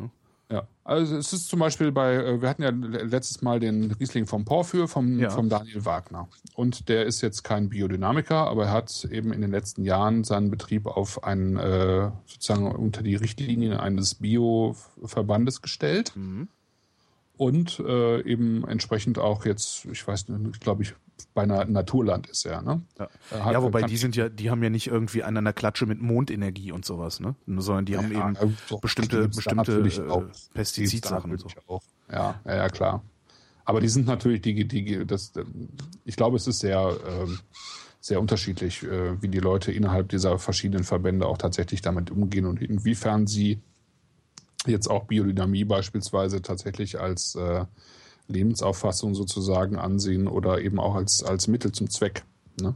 Ja, also es ist zum Beispiel bei, wir hatten ja letztes Mal den Riesling vom Porphyr, vom, Ja. vom Daniel Wagner. Und der ist jetzt kein Biodynamiker, aber er hat eben in den letzten Jahren seinen Betrieb auf einen, äh, sozusagen unter die Richtlinien eines Bio-Verbandes gestellt. Mhm. Und äh, eben entsprechend auch jetzt, ich weiß nicht, glaube ich, bei Na- Naturland ist er, ne? Ja, Er hat- ja wobei kann- die sind ja, die haben ja nicht irgendwie einen an der Klatsche mit Mondenergie und sowas, ne? Sondern die haben Ja, eben doch, bestimmte, die gibt's da bestimmte natürlich äh, auch. Pestizidsachen und Die so. gibt's da natürlich auch. Ja, ja, ja, klar. Aber die sind natürlich, die, die, das, ich glaube, es ist sehr, ähm, sehr unterschiedlich, äh, wie die Leute innerhalb dieser verschiedenen Verbände auch tatsächlich damit umgehen und inwiefern sie jetzt auch Biodynamie beispielsweise tatsächlich als äh, Lebensauffassung sozusagen ansehen oder eben auch als, als Mittel zum Zweck. Ne?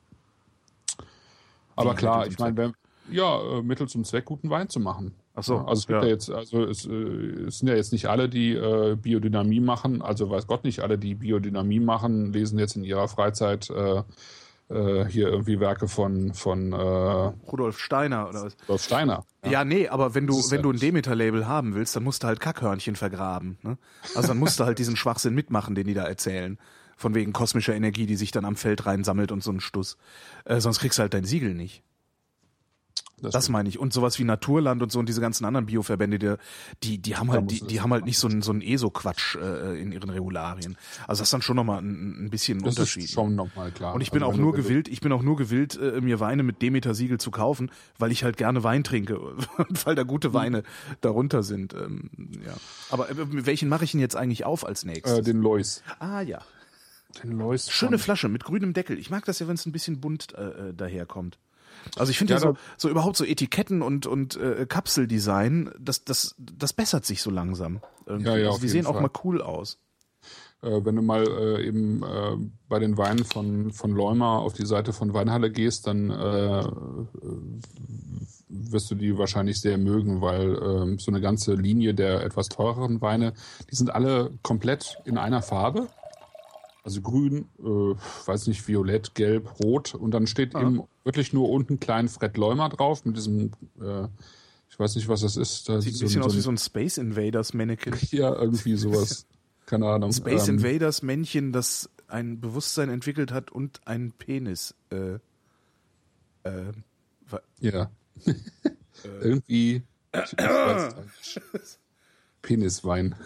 Aber Wie klar, Mittel ich zum meine, wenn, ja, äh, Mittel zum Zweck, guten Wein zu machen. Ach so, Ja, also es gibt ja. ja, jetzt, also es, äh, es sind ja jetzt nicht alle, die äh, Biodynamie machen, also weiß Gott nicht alle, die Biodynamie machen, lesen jetzt in ihrer Freizeit äh, äh, hier irgendwie Werke von, von äh, Rudolf Steiner oder was? Rudolf Steiner. Ja, nee, aber wenn du, Das ist wenn ja du ein nicht- Demeter-Label haben willst, dann musst du halt Kackhörnchen vergraben. Ne? Also dann musst du halt diesen Schwachsinn mitmachen, den die da erzählen. Von wegen kosmischer Energie, die sich dann am Feld reinsammelt und so ein Stuss. Äh, sonst kriegst du halt dein Siegel nicht. Das stimmt. meine ich. Und sowas wie Naturland und so und diese ganzen anderen Bioverbände, die, die, die haben Da halt, musst die, du die das haben halt nicht so einen, so einen E S O-Quatsch äh, in ihren Regularien. Also das ist dann schon nochmal ein, ein bisschen ein Das Unterschied. ist schon nochmal klar. Und ich bin Also auch wenn nur du- wenn du- gewillt, ich bin auch nur gewillt, äh, mir Weine mit Demeter-Siegel zu kaufen, weil ich halt gerne Wein trinke, weil da gute Weine darunter sind. Ähm, ja. Aber äh, welchen mache ich denn jetzt eigentlich auf als nächstes? äh, den Lois. ah ja, Den Lois. schöne von- Flasche mit grünem Deckel. Ich mag das ja, wenn es ein bisschen bunt äh, äh, daherkommt. Also ich finde ja, Ja, so, da- so überhaupt so Etiketten und und äh, Kapseldesign, das das das bessert sich so langsam. Irgendwie. Ja, ja, also auf die jeden sehen auch Fall. mal cool aus. Äh, wenn du mal äh, eben äh, bei den Weinen von, von Leuma auf die Seite von Weinhalle gehst, dann äh, äh, wirst du die wahrscheinlich sehr mögen, weil ähm, so eine ganze Linie der etwas teureren Weine, die sind alle komplett in einer Farbe. Also grün, äh, weiß nicht, violett, gelb, rot. Und dann steht Ja. eben wirklich nur unten klein Fred Leuma drauf mit diesem, äh, ich weiß nicht, was das ist. Da Sieht ein ist so bisschen so aus wie so ein Space Invaders Mannequin. Ja, irgendwie sowas. Keine Ahnung. Space Ähm, Invaders Männchen, das ein Bewusstsein entwickelt hat und einen Penis. Äh, äh, wa- Ja. Irgendwie. Ich, ich weiß nicht. Peniswein.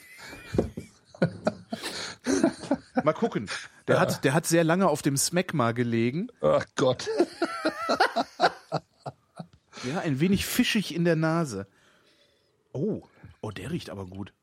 mal gucken. Der hat, der hat sehr lange auf dem Smegma gelegen. Ach Gott. Ja, ein wenig fischig in der Nase. Oh, oh, der riecht aber gut.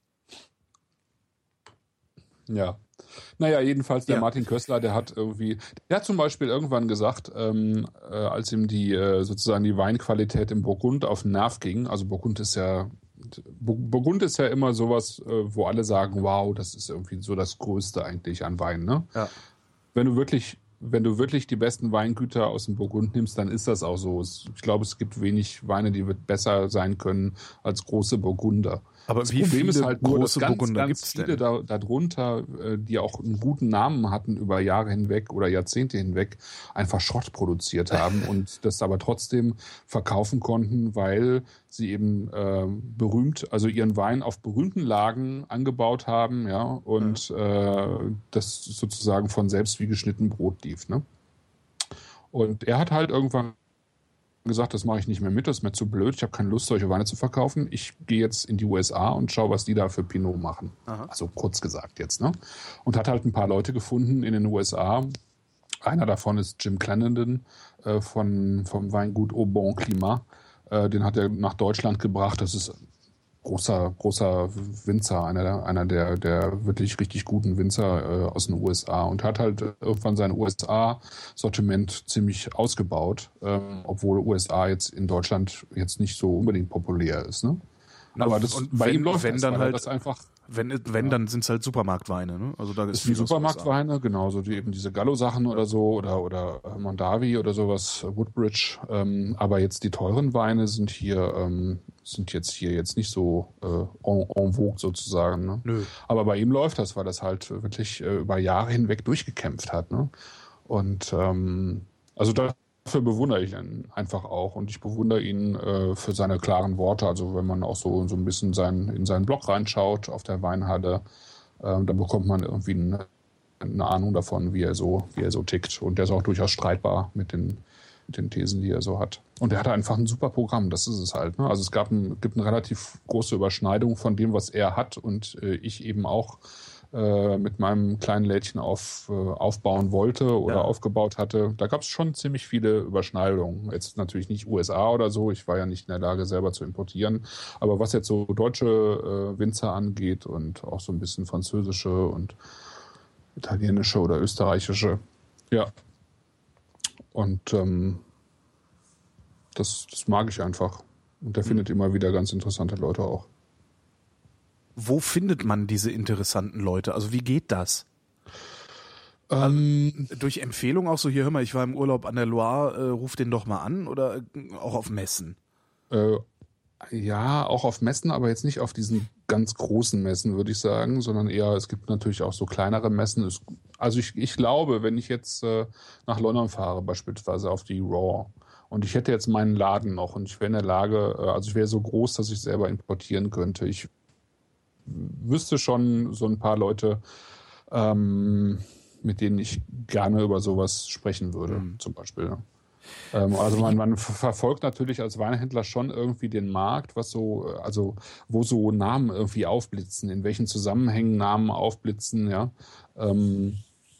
Ja. Naja, jedenfalls der Ja. Martin Kössler, der hat irgendwie, der hat zum Beispiel irgendwann gesagt, ähm, äh, als ihm die äh, sozusagen die Weinqualität im Burgund auf den Nerv ging, also Burgund ist ja, Bur- Burgund ist ja immer sowas, äh, wo alle sagen, wow, das ist irgendwie so das Größte eigentlich an Wein, ne? Ja. Wenn du wirklich, wenn du wirklich die besten Weingüter aus dem Burgund nimmst, dann ist das auch so. Es, ich glaube, es gibt wenig Weine, die wird besser sein können als große Burgunder. Aber Das wie Problem viele ist halt nur, dass große ganz, Burgunder ganz gibt's viele denn? da, darunter, äh, die auch einen guten Namen hatten über Jahre hinweg oder Jahrzehnte hinweg, einfach Schrott produziert haben und das aber trotzdem verkaufen konnten, weil sie eben äh, berühmt, also ihren Wein auf berühmten Lagen angebaut haben, ja, und äh, das sozusagen von selbst wie geschnitten Brot lief, ne? Und er hat halt irgendwann gesagt, das mache ich nicht mehr mit, das ist mir zu blöd, ich habe keine Lust, solche Weine zu verkaufen. Ich gehe jetzt in die U S A und schaue, was die da für Pinot machen. Aha. Also kurz gesagt jetzt, ne? Und hat halt ein paar Leute gefunden in den U S A. Einer davon ist Jim Clarendon äh, von, vom Weingut Au Bon Climat. Äh, den hat er nach Deutschland gebracht. Das ist großer, großer Winzer, einer der, einer der, der wirklich richtig guten Winzer äh, aus den U S A und hat halt irgendwann sein U S A-Sortiment ziemlich ausgebaut, ähm, obwohl U S A jetzt in Deutschland jetzt nicht so unbedingt populär ist, ne? Na, Aber das, und bei wenn- ihm läuft wenn das, dann weil er halt- das einfach Wenn, wenn dann sind's halt Supermarktweine, ne? Also da ist das viel sind aus den U S A. Supermarktweine, genauso die eben diese Gallo-Sachen oder so oder oder äh, Mondavi oder sowas, äh, Woodbridge. Ähm, aber jetzt die teuren Weine sind hier ähm, sind jetzt hier jetzt nicht so äh, en, en vogue sozusagen. Ne? Nö. Aber bei ihm läuft das, weil das halt wirklich äh, über Jahre hinweg durchgekämpft hat. Ne? Und ähm, also das dafür bewundere ich ihn einfach auch. Und ich bewundere ihn äh, für seine klaren Worte. Also wenn man auch so, so ein bisschen sein, in seinen Blog reinschaut auf der Weinhalle, äh, dann bekommt man irgendwie eine, eine Ahnung davon, wie er so, wie er so tickt. Und der ist auch durchaus streitbar mit den, mit den Thesen, die er so hat. Und er hatte einfach ein super Programm, das ist es halt. Ne? Also es gab ein, gibt eine relativ große Überschneidung von dem, was er hat und äh, ich eben auch äh, mit meinem kleinen Lädchen auf, äh, aufbauen wollte oder ja. aufgebaut hatte. Da gab es schon ziemlich viele Überschneidungen. Jetzt natürlich nicht U S A oder so, ich war ja nicht in der Lage, selber zu importieren. Aber was jetzt so deutsche äh, Winzer angeht und auch so ein bisschen französische und italienische oder österreichische, ja. Und ähm, das, das mag ich einfach. Und der mhm. findet immer wieder ganz interessante Leute auch. Wo findet man diese interessanten Leute? Also wie geht das? Ähm, also, durch Empfehlung auch so, hier, hör mal, ich war im Urlaub an der Loire, äh, ruf den doch mal an oder auch auf Messen? Äh, ja, auch auf Messen, aber jetzt nicht auf diesen ganz großen Messen, würde ich sagen, sondern eher, es gibt natürlich auch so kleinere Messen. Es, also ich, ich glaube, wenn ich jetzt äh, nach London fahre, beispielsweise auf die Raw, und ich hätte jetzt meinen Laden noch und ich wäre in der Lage, äh, also ich wäre so groß, dass ich selber importieren könnte. Ich wüsste schon so ein paar Leute, ähm, mit denen ich gerne über sowas sprechen würde, mhm. zum Beispiel. Ja. Ähm, also man, man verfolgt natürlich als Weinhändler schon irgendwie den Markt, was so, also wo so Namen irgendwie aufblitzen, in welchen Zusammenhängen Namen aufblitzen, ja. Ähm,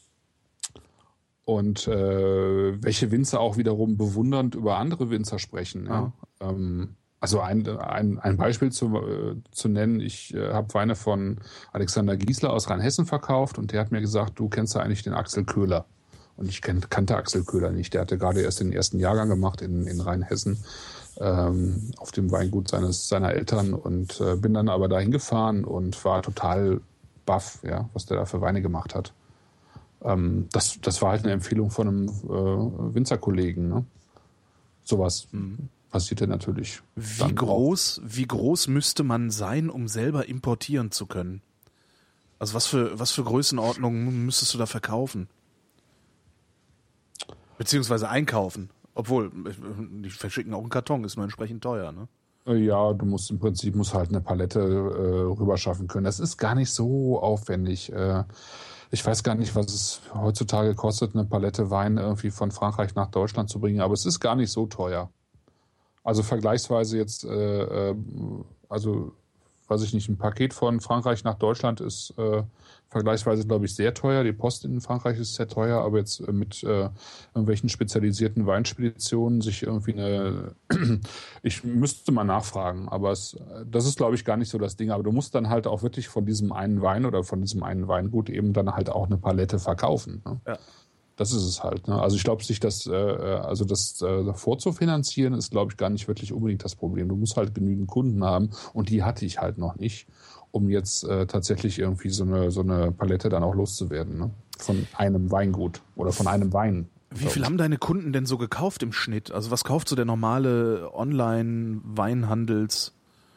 und äh, welche Winzer auch wiederum bewundernd über andere Winzer sprechen, ja. ja. Ähm, Also ein, ein, ein Beispiel zu, äh, zu nennen, ich äh, habe Weine von Alexander Giesler aus Rheinhessen verkauft und der hat mir gesagt, du kennst ja eigentlich den Axel Köhler. Und ich kenn, kannte Axel Köhler nicht. Der hatte gerade erst den ersten Jahrgang gemacht in, in Rheinhessen ähm, auf dem Weingut seines seiner Eltern und äh, bin dann aber dahin gefahren und war total baff, ja, was der da für Weine gemacht hat. Ähm, das, das war halt eine Empfehlung von einem äh, Winzerkollegen. Ne? Sowas. Mhm. Passierte natürlich. Wie groß, wie groß müsste man sein, um selber importieren zu können? Also was für, was für Größenordnungen müsstest du da verkaufen? Beziehungsweise einkaufen. Obwohl, die verschicken auch einen Karton, ist nur entsprechend teuer, ne? Ja, du musst im Prinzip musst halt eine Palette äh, rüberschaffen können. Das ist gar nicht so aufwendig. Äh, ich weiß gar nicht, was es heutzutage kostet, eine Palette Wein irgendwie von Frankreich nach Deutschland zu bringen, aber es ist gar nicht so teuer. Also vergleichsweise jetzt, äh, also weiß ich nicht, ein Paket von Frankreich nach Deutschland ist äh, vergleichsweise, glaube ich, sehr teuer. Die Post in Frankreich ist sehr teuer, aber jetzt äh, mit äh, irgendwelchen spezialisierten Weinspeditionen sich irgendwie eine, ich müsste mal nachfragen, aber es, das ist, glaube ich, gar nicht so das Ding. Aber du musst dann halt auch wirklich von diesem einen Wein oder von diesem einen Weingut eben dann halt auch eine Palette verkaufen. Ne? Ja. Das ist es halt. Ne? Also ich glaube, sich das, äh, also das äh, vorzufinanzieren, ist, glaube ich, gar nicht wirklich unbedingt das Problem. Du musst halt genügend Kunden haben und die hatte ich halt noch nicht, um jetzt äh, tatsächlich irgendwie so eine so eine Palette dann auch loszuwerden, ne? Von einem Weingut oder von einem Wein. Wie viel haben deine Kunden denn so gekauft im Schnitt? Also was kauft so der normale Online-Weinhandelskäufer?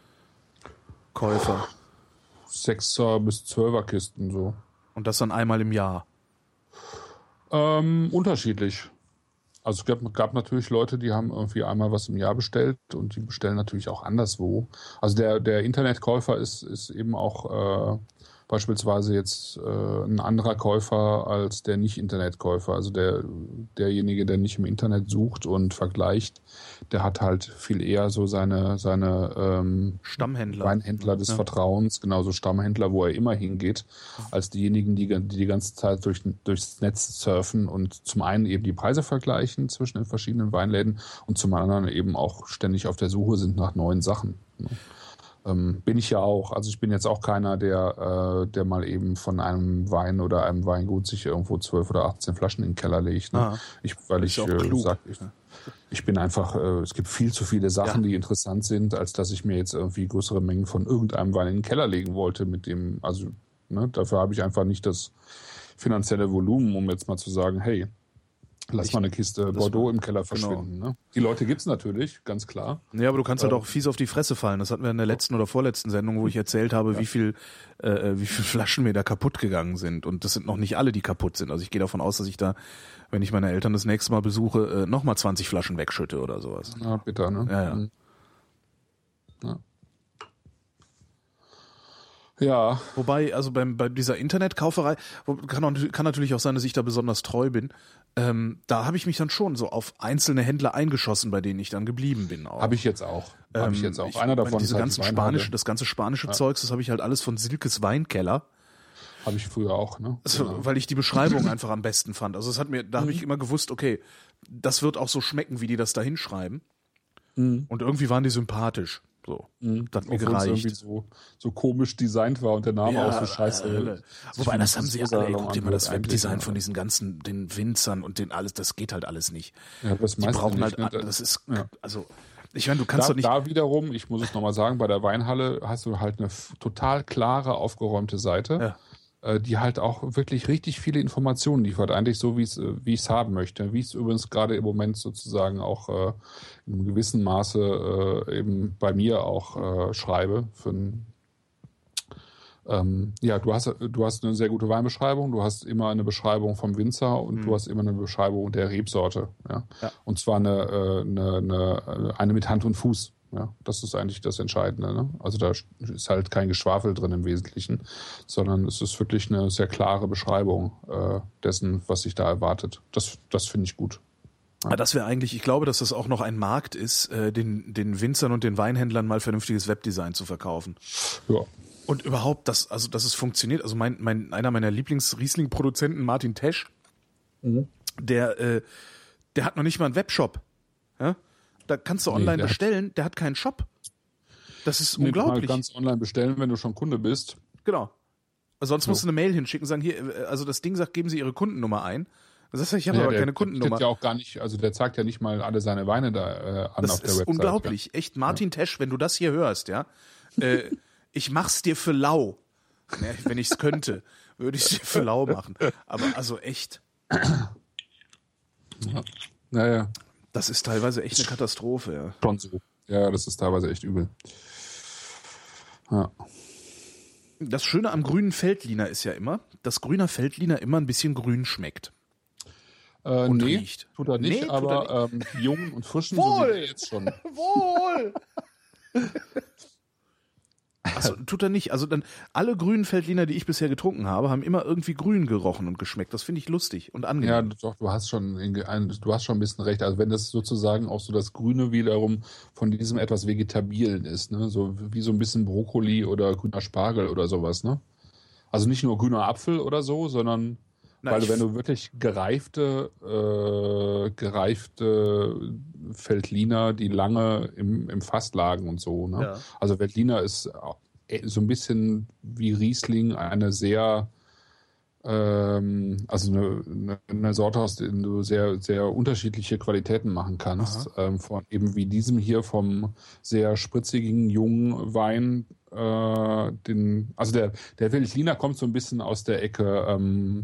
Sechser bis Zwölfer Kisten so. Und das dann einmal im Jahr? Ähm, unterschiedlich. Also es gab, gab natürlich Leute, die haben irgendwie einmal was im Jahr bestellt und die bestellen natürlich auch anderswo. Also der, der Internetkäufer ist, ist eben auch äh, beispielsweise jetzt äh, ein anderer Käufer als der Nicht-Internetkäufer. Also der, derjenige, der nicht im Internet sucht und vergleicht, der hat halt viel eher so seine, seine ähm, Stammhändler. Weinhändler des ja. Vertrauens, genauso Stammhändler, wo er immer hingeht, als diejenigen, die die, die ganze Zeit durch, durchs Netz surfen und zum einen eben die Preise vergleichen zwischen den verschiedenen Weinläden und zum anderen eben auch ständig auf der Suche sind nach neuen Sachen. Ähm, bin ich ja auch. Also ich bin jetzt auch keiner, der, äh, der mal eben von einem Wein oder einem Weingut sich irgendwo zwölf oder achtzehn Flaschen in den Keller legt. Ne? Ah, ich, weil ich äh, sag, ich, ich bin einfach, äh, es gibt viel zu viele Sachen, ja. die interessant sind, als dass ich mir jetzt irgendwie größere Mengen von irgendeinem Wein in den Keller legen wollte mit dem, also ne, dafür habe ich einfach nicht das finanzielle Volumen, um jetzt mal zu sagen, hey, Lass Ich- mal eine Kiste Bordeaux war- im Keller verschwinden. Ne? Die Leute gibt's natürlich, ganz klar. Ja, aber du kannst halt Ähm. auch fies auf die Fresse fallen. Das hatten wir in der letzten oder vorletzten Sendung, wo ich erzählt habe, wie viel, äh, wie viel Flaschen mir da kaputt gegangen sind. Und das sind noch nicht alle, die kaputt sind. Also ich gehe davon aus, dass ich da, wenn ich meine Eltern das nächste Mal besuche, äh, nochmal zwanzig Flaschen wegschütte oder sowas. Ja, bitter, ne? Ja, ja. Mhm. Ja. Ja, Wobei, also beim, bei dieser Internetkauferei, wo- kann, auch, kann natürlich auch sein, dass ich da besonders treu bin. Ähm, da habe ich mich dann schon so auf einzelne Händler eingeschossen, bei denen ich dann geblieben bin. Auch. habe ich jetzt auch. Habe ich Ähm, jetzt auch. ich Einer meine, davon diese ist halt ganzen die Weinhalle. spanische, das ganze spanische Zeugs, das habe ich halt alles von Silkes Weinkeller. Habe ich früher auch, ne? Also, Genau. weil ich die Beschreibung einfach am besten fand. Also es hat mir, da habe ich immer gewusst, okay, das wird auch so schmecken, wie die das da hinschreiben. Und irgendwie waren die sympathisch. So. Das hat mir Obwohl es irgendwie gereicht. so, so komisch designt war und der Name auch so scheiße. Hölle. sich Wobei, wie das ein haben sie Friseursalon alle, ey, guck dir mal das anhört Webdesign eigentlich, von ja. diesen ganzen, den Winzern und den alles, das geht halt alles nicht. Ja, das Die meiste brauchen nicht, halt, ne? das ist, Ja. also, ich meine, du kannst Da, doch nicht, da wiederum, ich muss es nochmal sagen, bei der Weinhalle hast du halt eine f- total klare, aufgeräumte Seite, äh, die halt auch wirklich richtig viele Informationen liefert, eigentlich so, wie es äh, wie ich es haben möchte. Wie ich es übrigens gerade im Moment sozusagen auch äh, in einem gewissen Maße äh, eben bei mir auch äh, schreibe. Für ein, ähm, ja, du hast, du hast eine sehr gute Weinbeschreibung, du hast immer eine Beschreibung vom Winzer und du hast immer eine Beschreibung der Rebsorte. Ja? Ja. Und zwar eine, äh, eine, eine, eine mit Hand und Fuß. Ja, das ist eigentlich das Entscheidende. Ne? Also da ist halt kein Geschwafel drin im Wesentlichen, sondern es ist wirklich eine sehr klare Beschreibung äh, dessen, was sich da erwartet. Das, das finde ich gut. Ja, das wäre eigentlich, ich glaube, dass das auch noch ein Markt ist, äh, den, den Winzern und den Weinhändlern mal vernünftiges Webdesign zu verkaufen. Ja. Und überhaupt, dass, also, dass es funktioniert. Also mein, mein, einer meiner Lieblings-Riesling-Produzenten, Martin Tesch, der, äh, der hat noch nicht mal einen Webshop. Ja? Da kannst du Nee, online der hat- bestellen, der hat keinen Shop. Das ist Nee, du unglaublich. mal ganz online bestellen, wenn du schon Kunde bist. Genau. Sonst musst du eine Mail hinschicken, sagen, hier, äh, also das Ding sagt, geben Sie Ihre Kundennummer ein. Das heißt, ich habe Ja, aber der, keine der Kundennummer. bietet ja auch gar nicht, also der zeigt ja nicht mal alle seine Weine da äh, an Das auf der ist Website. unglaublich. Echt, Martin Tesch, wenn du das hier hörst, ja, äh, ich mach's dir für lau. Ne, wenn ich's könnte, würde ich dir für lau machen. Aber also echt, Ja. Ja. Naja, das ist teilweise echt eine Katastrophe, ja. schon so. Ja, das ist teilweise echt übel. Ja. Das Schöne am grünen Feldliner ist ja immer, dass grüner Feldliner immer ein bisschen grün schmeckt. Äh, Und nee, riecht. tut er nicht, Nee, tut er aber ähm, die jungen und frischen, so Wohl. wie wir jetzt schon. Wohl! Also tut er nicht. Also dann alle grünen Feldliner, die ich bisher getrunken habe, haben immer irgendwie grün gerochen und geschmeckt. Das finde ich lustig und Ja, angenehm. doch, du hast schon, in- ein- du hast schon ein bisschen recht. Also wenn das sozusagen auch so das Grüne wiederum von diesem etwas Vegetabilen ist, ne, so wie so ein bisschen Brokkoli oder grüner Spargel oder sowas, ne? Also nicht nur grüner Apfel oder so, sondern Na, weil ich- du, wenn du wirklich gereifte, äh, gereifte Veltliner, die lange im, im Fass lagen und so, ne? Ja. Also Veltliner ist so ein bisschen wie Riesling eine sehr ähm, also eine, eine, eine Sorte, aus der du sehr, sehr unterschiedliche Qualitäten machen kannst. Ähm, von eben wie diesem hier vom sehr spritzigen, jungen Wein. Äh, den, also der, der Veltliner kommt so ein bisschen aus der Ecke, ähm,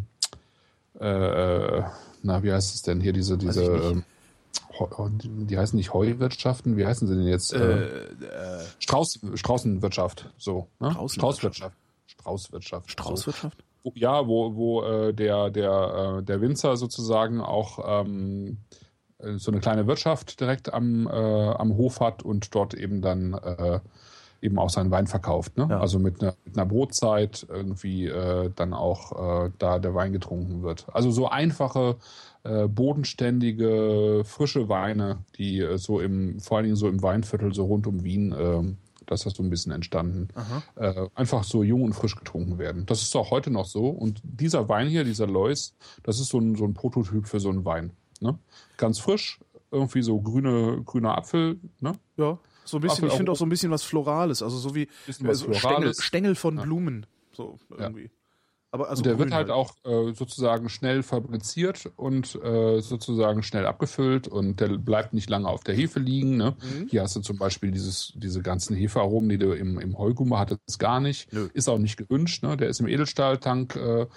äh, na, wie heißt es denn hier, diese, diese, ich nicht. ähm, Heu- die heißen nicht Heuwirtschaften, wie heißen sie denn jetzt? Äh, äh, Strauß, Straußenwirtschaft, so. Ne? Straußenwirtschaft. Straußwirtschaft. Straußwirtschaft? So. Ja, wo, wo äh, der, der, äh, der Winzer sozusagen auch ähm, äh, so eine kleine Wirtschaft direkt am, äh, am Hof hat und dort eben dann äh, eben auch seinen Wein verkauft. Ne? Ja. Also mit einer, mit einer Brotzeit irgendwie äh, dann auch äh, da der Wein getrunken wird. Also so einfache, äh, bodenständige, frische Weine, die äh, so im, vor allen Dingen so im Weinviertel, so rund um Wien, äh, das ist so ein bisschen entstanden, äh, einfach so jung und frisch getrunken werden. Das ist auch heute noch so. Und dieser Wein hier, dieser Lois, das ist so ein, so ein Prototyp für so einen Wein. Ne? Ganz frisch, irgendwie so grüne, grüner Apfel. Ne? Ja, so ein bisschen, Apfel ich finde auch- auch so ein bisschen was Florales, also so wie Bisschen was äh, so Stängel, Florales. Stängel von Blumen, so irgendwie. Aber also Und der grün wird halt auch äh, sozusagen schnell fabriziert und äh, sozusagen schnell abgefüllt und der bleibt nicht lange auf der Hefe liegen. Ne? Mhm. Hier hast du zum Beispiel dieses, diese ganzen Hefearomen, die du im, im Heugummer hattest, gar nicht. Nö. Ist auch nicht gewünscht. Ne? Der ist im Edelstahltank äh,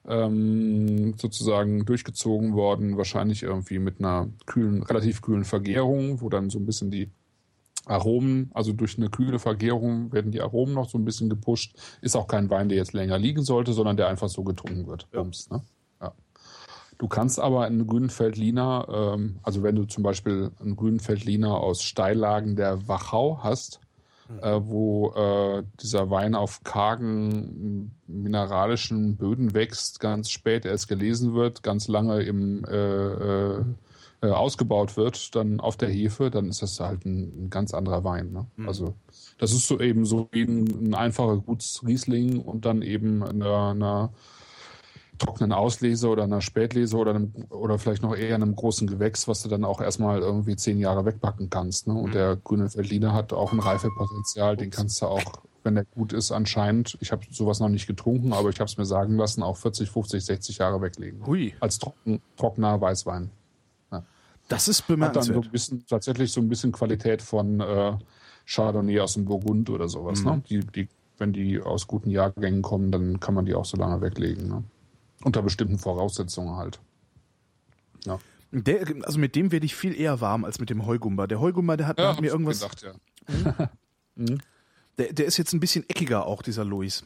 ähm, sozusagen durchgezogen worden, wahrscheinlich irgendwie mit einer kühlen, relativ kühlen Vergärung, wo dann so ein bisschen die Aromen, also durch eine kühle Vergärung werden die Aromen noch so ein bisschen gepusht. Ist auch kein Wein, der jetzt länger liegen sollte, sondern der einfach so getrunken wird. Ja. Bums, ne? Ja. Du kannst aber einen grünen Veltliner, ähm, also wenn du zum Beispiel einen grünen Veltliner aus Steillagen der Wachau hast, mhm. äh, wo äh, dieser Wein auf kargen mineralischen Böden wächst, ganz spät erst gelesen wird, ganz lange im äh, äh, Äh, ausgebaut wird, dann auf der Hefe, dann ist das halt ein, ein ganz anderer Wein. Ne? Mhm. Also das ist so eben so wie ein, ein einfacher Gutsriesling und dann eben einer, einer trockenen Auslese oder einer Spätlese oder einem, oder vielleicht noch eher einem großen Gewächs, was du dann auch erstmal irgendwie zehn Jahre wegbacken kannst. Ne? Und mhm. der grüne Veltliner hat auch ein Reifepotenzial, den kannst du auch, wenn der gut ist, anscheinend, ich habe sowas noch nicht getrunken, aber ich habe es mir sagen lassen, auch vierzig, fünfzig, sechzig Jahre weglegen. Hui. Als trocken, trockener Weißwein. Das ist bemerkenswert. Hat dann so ein bisschen, tatsächlich so ein bisschen Qualität von äh, Chardonnay aus dem Burgund oder sowas. Mhm. Ne? Die, die, wenn die aus guten Jahrgängen kommen, dann kann man die auch so lange weglegen. Ne? Unter bestimmten Voraussetzungen halt. Ja. Der, also mit dem werde ich viel eher warm als mit dem Heugumber. Der Heugumber, der hat, ja, hat mir irgendwas... Gedacht, ja. mhm. der, der ist jetzt ein bisschen eckiger auch, dieser Louis.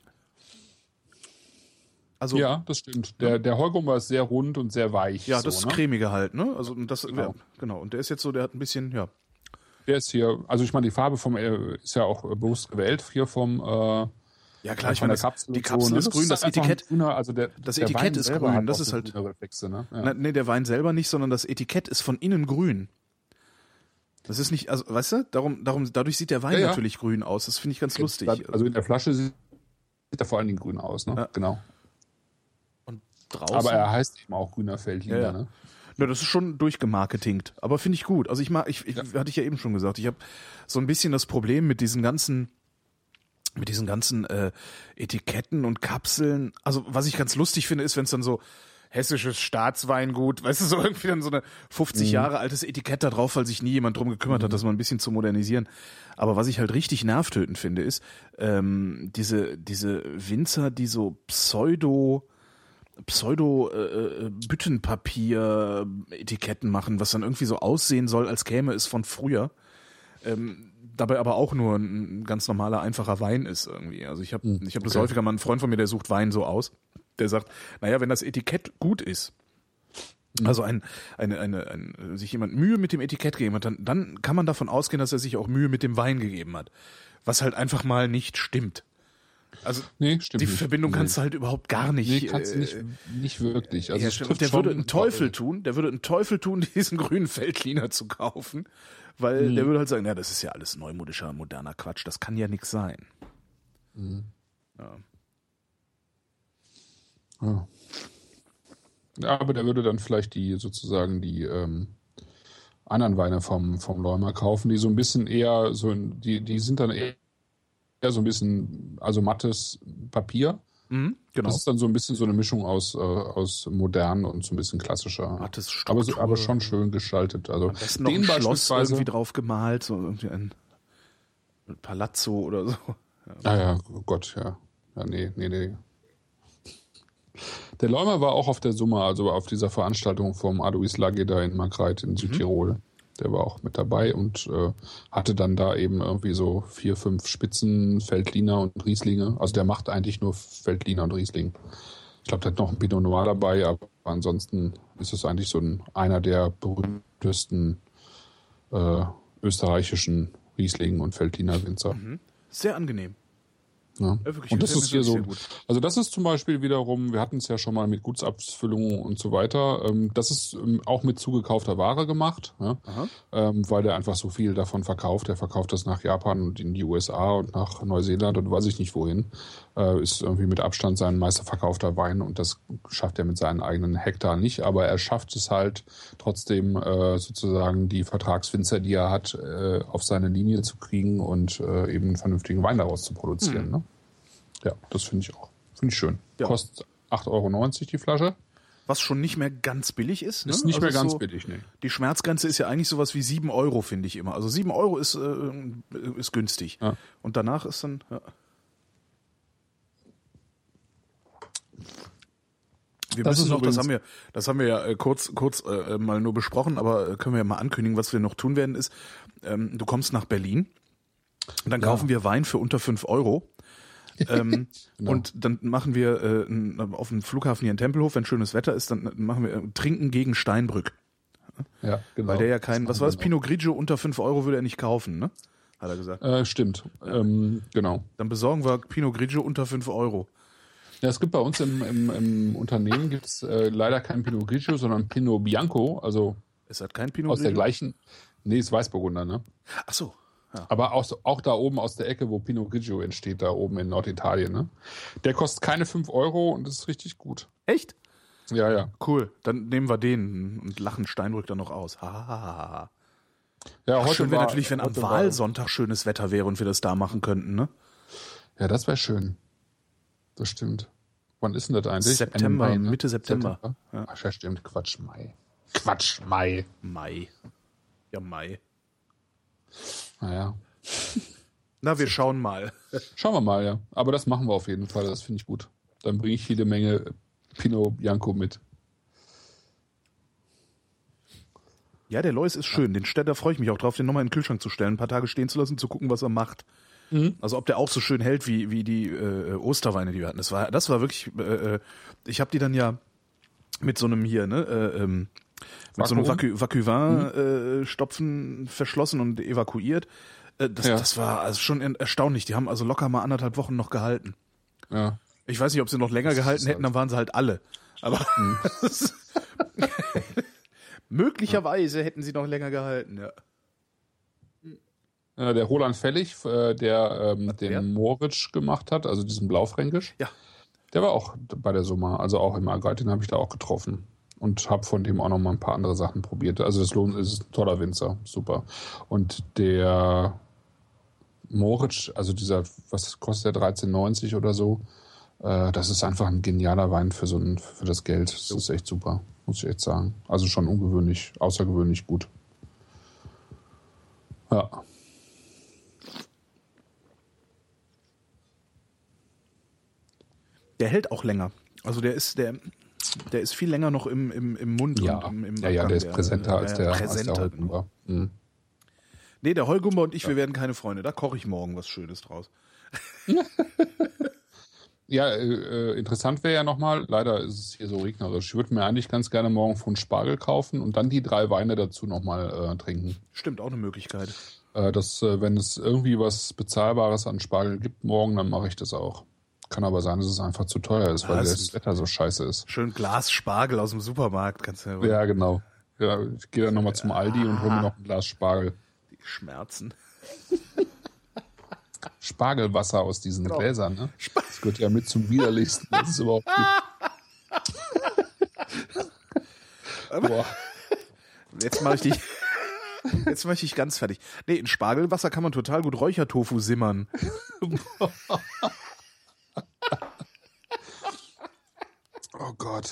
Also, ja, das stimmt. Der, der Heugumber ist sehr rund und sehr weich. Ja, so, das ist ne? cremiger halt, ne? Also das genau. Ja, genau. Und der ist jetzt so, der hat ein bisschen, ja. Der ist hier, also ich meine, die Farbe vom äh, ist ja auch bewusst gewählt hier vom äh, ja klar, ich meine, das, Kapsel die Kapsel so, ne? ist grün, das, das Etikett, grüner, also der, das der Etikett Wein ist grün, das ist halt, Reflexe, ne? Ja. Na, nee, der Wein selber nicht, sondern das Etikett ist von innen grün. Das ist nicht, also, weißt du, darum, darum, dadurch sieht der Wein ja, ja. natürlich grün aus, das finde ich ganz lustig. Also in der Flasche sieht er vor allen Dingen grün aus, ne? Ja. Genau. Draußen. Aber er heißt eben auch grüner Veltliner, ja, ja. ne? Ja, das ist schon durchgemarketingt, aber finde ich gut. Also ich mag, ich, ich ja. hatte ich ja eben schon gesagt, ich habe so ein bisschen das Problem mit diesen ganzen, mit diesen ganzen äh, Etiketten und Kapseln. Also was ich ganz lustig finde, ist, wenn es dann so hessisches Staatsweingut, weißt du, so irgendwie dann so eine fünfzig mhm. Jahre altes Etikett da drauf, weil sich nie jemand drum gekümmert mhm. hat, das mal ein bisschen zu modernisieren. Aber was ich halt richtig nervtötend finde, ist ähm, diese diese Winzer, die so Pseudo Pseudo-Büttenpapier-Etiketten machen, was dann irgendwie so aussehen soll, als käme es von früher. Ähm, dabei aber auch nur ein ganz normaler, einfacher Wein ist irgendwie. Also ich habe mhm. ich hab das okay. häufiger mal, ein Freund von mir, der sucht Wein so aus. Der sagt, naja, wenn das Etikett gut ist, mhm. also ein, eine, eine, ein, sich jemand Mühe mit dem Etikett gegeben hat, dann, dann kann man davon ausgehen, dass er sich auch Mühe mit dem Wein gegeben hat. Was halt einfach mal nicht stimmt. Also nee, stimmt die nicht. Verbindung nee. kannst du halt überhaupt gar nicht. Nee, kannst du nicht, nicht wirklich. Also ja, stimmt. Der würde einen Teufel tun, der würde einen Teufel tun, diesen grünen Veltliner zu kaufen, weil mhm. der würde halt sagen, ja, das ist ja alles neumodischer, moderner Quatsch, das kann ja nix sein. Mhm. Ja. Ja. Ja, aber der würde dann vielleicht die sozusagen die ähm, anderen Weine vom vom Leumer kaufen, die so ein bisschen eher so, die die sind dann eher Ja, so ein bisschen, also mattes Papier. Mhm, genau. Das ist dann so ein bisschen so eine Mischung aus, äh, aus modern und so ein bisschen klassischer. Mattes Struktur. Aber, so, aber schon schön gestaltet. Also am besten noch ein Schloss irgendwie drauf gemalt, so irgendwie ein Palazzo oder so. Ja. Ah ja, oh Gott, ja. Ja, nee, nee, nee. Der Leumer war auch auf der Summa, also auf dieser Veranstaltung vom Alois Lage da in Margreith in Südtirol. Mhm. Der war auch mit dabei und äh, hatte dann da eben irgendwie so vier, fünf Spitzen, Veltliner und Rieslinge. Also der macht eigentlich nur Veltliner und Riesling. Ich glaube, der hat noch ein Pinot Noir dabei, aber ansonsten ist es eigentlich so ein, einer der berühmtesten äh, österreichischen Riesling- und Veltliner Winzer. Mhm. Sehr angenehm. Ja. Ja, wirklich, und das ist hier so, gut. also das ist zum Beispiel wiederum, wir hatten es ja schon mal mit Gutsabfüllungen und so weiter, ähm, das ist ähm, auch mit zugekaufter Ware gemacht, ja? ähm, weil der einfach so viel davon verkauft. Der verkauft das nach Japan und in die U S A und nach Neuseeland und weiß ich nicht wohin. Äh, ist irgendwie mit Abstand sein meistverkaufter Wein und das schafft er mit seinen eigenen Hektar nicht, aber er schafft es halt trotzdem äh, sozusagen die Vertragswinzer, die er hat, äh, auf seine Linie zu kriegen und äh, eben einen vernünftigen Wein daraus zu produzieren. Mhm. Ne? Ja, das finde ich auch. Finde ich schön. Ja. Kostet acht Euro neunzig die Flasche. Was schon nicht mehr ganz billig ist. Ne? Ist nicht also mehr ganz so, billig, ne. Die Schmerzgrenze ist ja eigentlich sowas wie sieben Euro, finde ich immer. Also sieben Euro ist, äh, ist günstig. Ja. Und danach ist dann... Ja. wir Das müssen ist noch, das übrigens- haben wir, das haben wir ja äh, kurz, kurz äh, mal nur besprochen, aber äh, können wir ja mal ankündigen, was wir noch tun werden, ist, ähm, du kommst nach Berlin und dann Ja. kaufen wir Wein für unter fünf Euro. ähm, Genau. Und dann machen wir äh, n- auf dem Flughafen hier in Tempelhof, wenn schönes Wetter ist, dann machen wir äh, Trinken gegen Steinbrück. Ja, genau. Weil der ja keinen, was war das, machen Pinot Grigio unter fünf Euro würde er nicht kaufen, ne? Hat er gesagt. wir. Äh, stimmt, ähm, genau. Dann besorgen wir Pinot Grigio unter fünf Euro. Ja, es gibt bei uns im, im, im Unternehmen gibt's äh, leider kein Pinot Grigio, sondern Pinot Bianco, also Ist das kein Pinot aus der Grigio? gleichen, nee, ist Weißburgunder, ne? Ach so. Ja. Aber auch, auch da oben aus der Ecke, wo Pinot Grigio entsteht, da oben in Norditalien, ne? Der kostet keine fünf Euro und ist richtig gut. Echt? Ja, ja. Cool. Dann nehmen wir den und lachen Steinbrück dann noch aus. Ha, ha, ha, ha. Ja, Ach, heute schön wäre war- natürlich, wenn am heute war- Wahlsonntag schönes Wetter wäre und wir das da machen könnten, ne? Ja, das wäre schön. Das stimmt. Wann ist denn das eigentlich? September, Ende Mai, ne? Mitte September. Ja. Ach ja, stimmt. Quatsch, Mai. Quatsch, Mai. Mai. Ja, Mai. Naja. Na, wir schauen mal. Schauen wir mal, ja. Aber das machen wir auf jeden Fall. Das finde ich gut. Dann bringe ich jede Menge Pinot Bianco mit. Ja, der Lois ist schön. Den Städter freue ich mich auch drauf, den nochmal in den Kühlschrank zu stellen, ein paar Tage stehen zu lassen, zu gucken, was er macht. Mhm. Also ob der auch so schön hält wie, wie die äh, Osterweine, die wir hatten. Das war, das war wirklich, äh, äh, ich habe die dann ja mit so einem hier, ne, äh, ähm, mit so einem Vakuum? Vacu Vacuvin-Stopfen verschlossen und evakuiert. Äh, das, Ja. das war also schon er- erstaunlich. Die haben also locker mal anderthalb Wochen noch gehalten. Ja. Ich weiß nicht, ob sie noch länger Das gehalten ist hätten, dann waren sie halt alle. Aber möglicherweise hätten sie noch länger gehalten, ja. Äh, der Roland Fellig, äh, der ähm, den wer? Moritz gemacht hat, also diesen Blaufränkisch, Ja. der war auch bei der Summa, also auch im Agrat, den habe ich da auch getroffen. Und habe von dem auch noch mal ein paar andere Sachen probiert. Also das lohnt, ist ein toller Winzer, super. Und der Moritz, also dieser, was kostet der, dreizehn neunzig oder so, äh, das ist einfach ein genialer Wein für so ein, für das Geld. Das ist echt super, muss ich echt sagen. Also schon ungewöhnlich, außergewöhnlich gut. Ja. Der hält auch länger. Also der ist, der, der ist viel länger noch im, im, im Mund Ja, und im, im ja, ja, Abgang. der ist präsenter als der, als der präsenter. Holtenbauer. Mhm. Nee, der Heugummer und ich, wir werden keine Freunde. Da koche ich morgen was Schönes draus. Ja, äh, äh, interessant wäre ja nochmal, leider ist es hier so regnerisch. Ich würde mir eigentlich ganz gerne morgen von Spargel kaufen und dann die drei Weine dazu nochmal äh, trinken. Stimmt, auch eine Möglichkeit. Äh, das, äh, wenn es irgendwie was Bezahlbares an Spargel gibt morgen, dann mache ich das auch. Kann aber sein, dass es einfach zu teuer ist, weil Was? das Wetter so scheiße ist. Schön Glas Spargel aus dem Supermarkt. Kannst du ja, Ja, genau. Ja, ich gehe dann nochmal zum Aldi und hole mir noch ein Glas Spargel. die Schmerzen. Spargelwasser aus diesen Genau. Gläsern, ne? Das gehört ja mit zum widerlichsten. Das ist überhaupt nicht. Boah. Jetzt mache ich dich. Jetzt mache ich dich ganz fertig. Nee, in Spargelwasser kann man total gut Räuchertofu simmern. Oh Gott.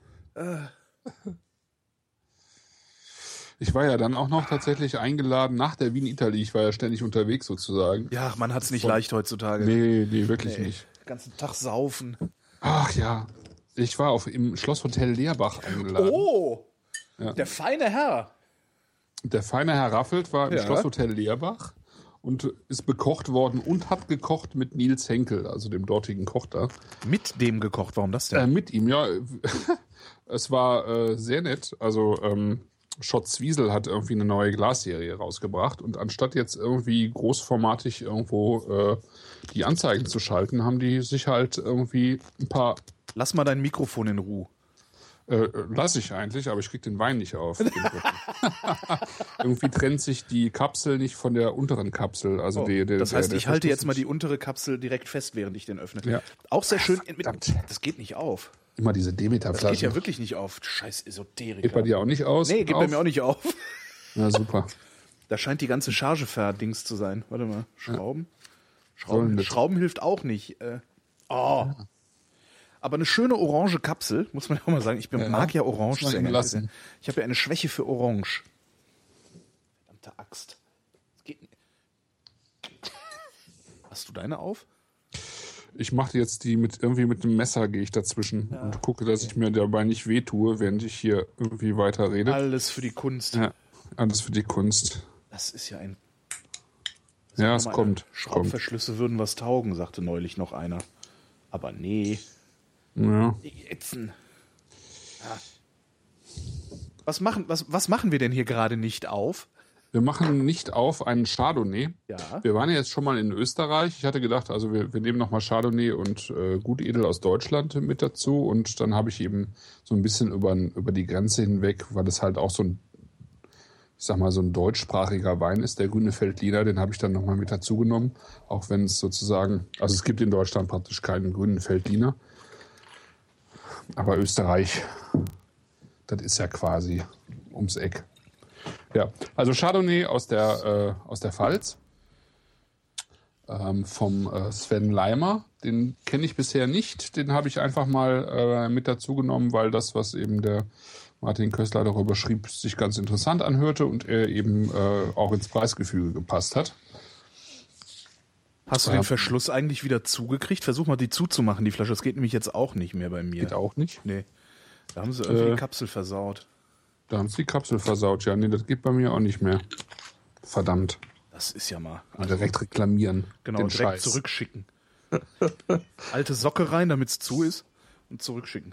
Ich war ja dann auch noch tatsächlich eingeladen nach der Wien Italy. Ich war ja ständig unterwegs sozusagen. Ja, man hat's nicht Von- leicht heutzutage. Nee, nee, wirklich Nee. nicht. Den ganzen Tag saufen. Ach ja. Ich war auf, im Schlosshotel Leerbach eingeladen. Oh, Ja. der feine Herr. Der feine Herr Raffelt war im Ja. Schlosshotel Leerbach und ist bekocht worden und hat gekocht mit Nils Henkel, also dem dortigen Koch da. Mit dem gekocht, warum das Äh, denn? mit ihm, ja. Es war äh, sehr nett. Also ähm, Schott Zwiesel hat irgendwie eine neue Glasserie rausgebracht und anstatt jetzt irgendwie großformatig irgendwo äh, die Anzeigen zu schalten, haben die sich halt irgendwie ein paar, Lass mal dein Mikrofon in Ruhe. äh, lass ich eigentlich, aber ich krieg den Wein nicht auf. den Rücken. Irgendwie trennt sich die Kapsel nicht von der unteren Kapsel. Also Oh, die, die, das heißt, der, der ich halte jetzt Verschluss mal die nicht- untere Kapsel direkt fest, während ich den öffne. Ja. Auch sehr schön. Mit, verdammt. das geht nicht auf. Immer diese Das geht Demeter-Flaschen. ja wirklich nicht auf. Scheiß Esoteriker. Geht bei dir auch nicht aus? Nee, geht auf? bei mir auch nicht auf. Na super. Da scheint die ganze Charge verdings zu sein. Warte mal. Schrauben? Schrauben, Sollen das- Schrauben hilft auch nicht. Äh, oh. Aber eine schöne orange Kapsel, muss man ja auch mal sagen. Ich bin, Ja. mag ja Orange Muss man sehr ihm gerne. lassen. Ich habe ja eine Schwäche für Orange. Verdammte Axt. Das geht nicht. Hast du deine auf? Ich mache jetzt die mit irgendwie mit dem Messer gehe ich dazwischen Ja. und gucke, dass ich mir dabei nicht wehtue, während ich hier irgendwie weiter rede. Alles für die Kunst. Ja, alles für die Kunst. Das ist ja ein... Ja, es Meine kommt. kommt. Schraubverschlüsse würden was taugen, sagte neulich noch einer. Aber nee. Ja. Die ätzen. Ja. Was machen, was, was machen wir denn hier gerade nicht auf? Wir machen nicht auf einen Chardonnay. Ja. Wir waren ja jetzt schon mal in Österreich. Ich hatte gedacht, also wir, wir nehmen nochmal Chardonnay und äh, Gutedel aus Deutschland mit dazu. Und dann habe ich eben so ein bisschen über, über die Grenze hinweg, weil das halt auch so ein, ich sag mal, so ein deutschsprachiger Wein ist, der Grüne Veltliner, den habe ich dann nochmal mit dazu genommen. Auch wenn es sozusagen, also es gibt in Deutschland praktisch keinen Grünen Veltliner. Aber Österreich, das ist ja quasi ums Eck. Ja, also Chardonnay aus der, äh, aus der Pfalz ähm, vom äh, Sven Leimer. Den kenne ich bisher nicht. Den habe ich einfach mal äh, mit dazu genommen, weil das, was eben der Martin Köstler darüber schrieb, sich ganz interessant anhörte und er eben äh, auch ins Preisgefüge gepasst hat. Hast du Ja. den Verschluss eigentlich wieder zugekriegt? Versuch mal, die zuzumachen, die Flasche. Das geht nämlich jetzt auch nicht mehr bei mir. Geht auch nicht. Nee. Da haben sie irgendwie Äh. die Kapsel versaut. Da haben sie die Kapsel versaut. Ja, nee, das geht bei mir auch nicht mehr. Verdammt. Das ist ja mal. Mal direkt reklamieren. Genau, den direkt Scheiß. zurückschicken. Alte Socke rein, damit es zu ist. Und zurückschicken.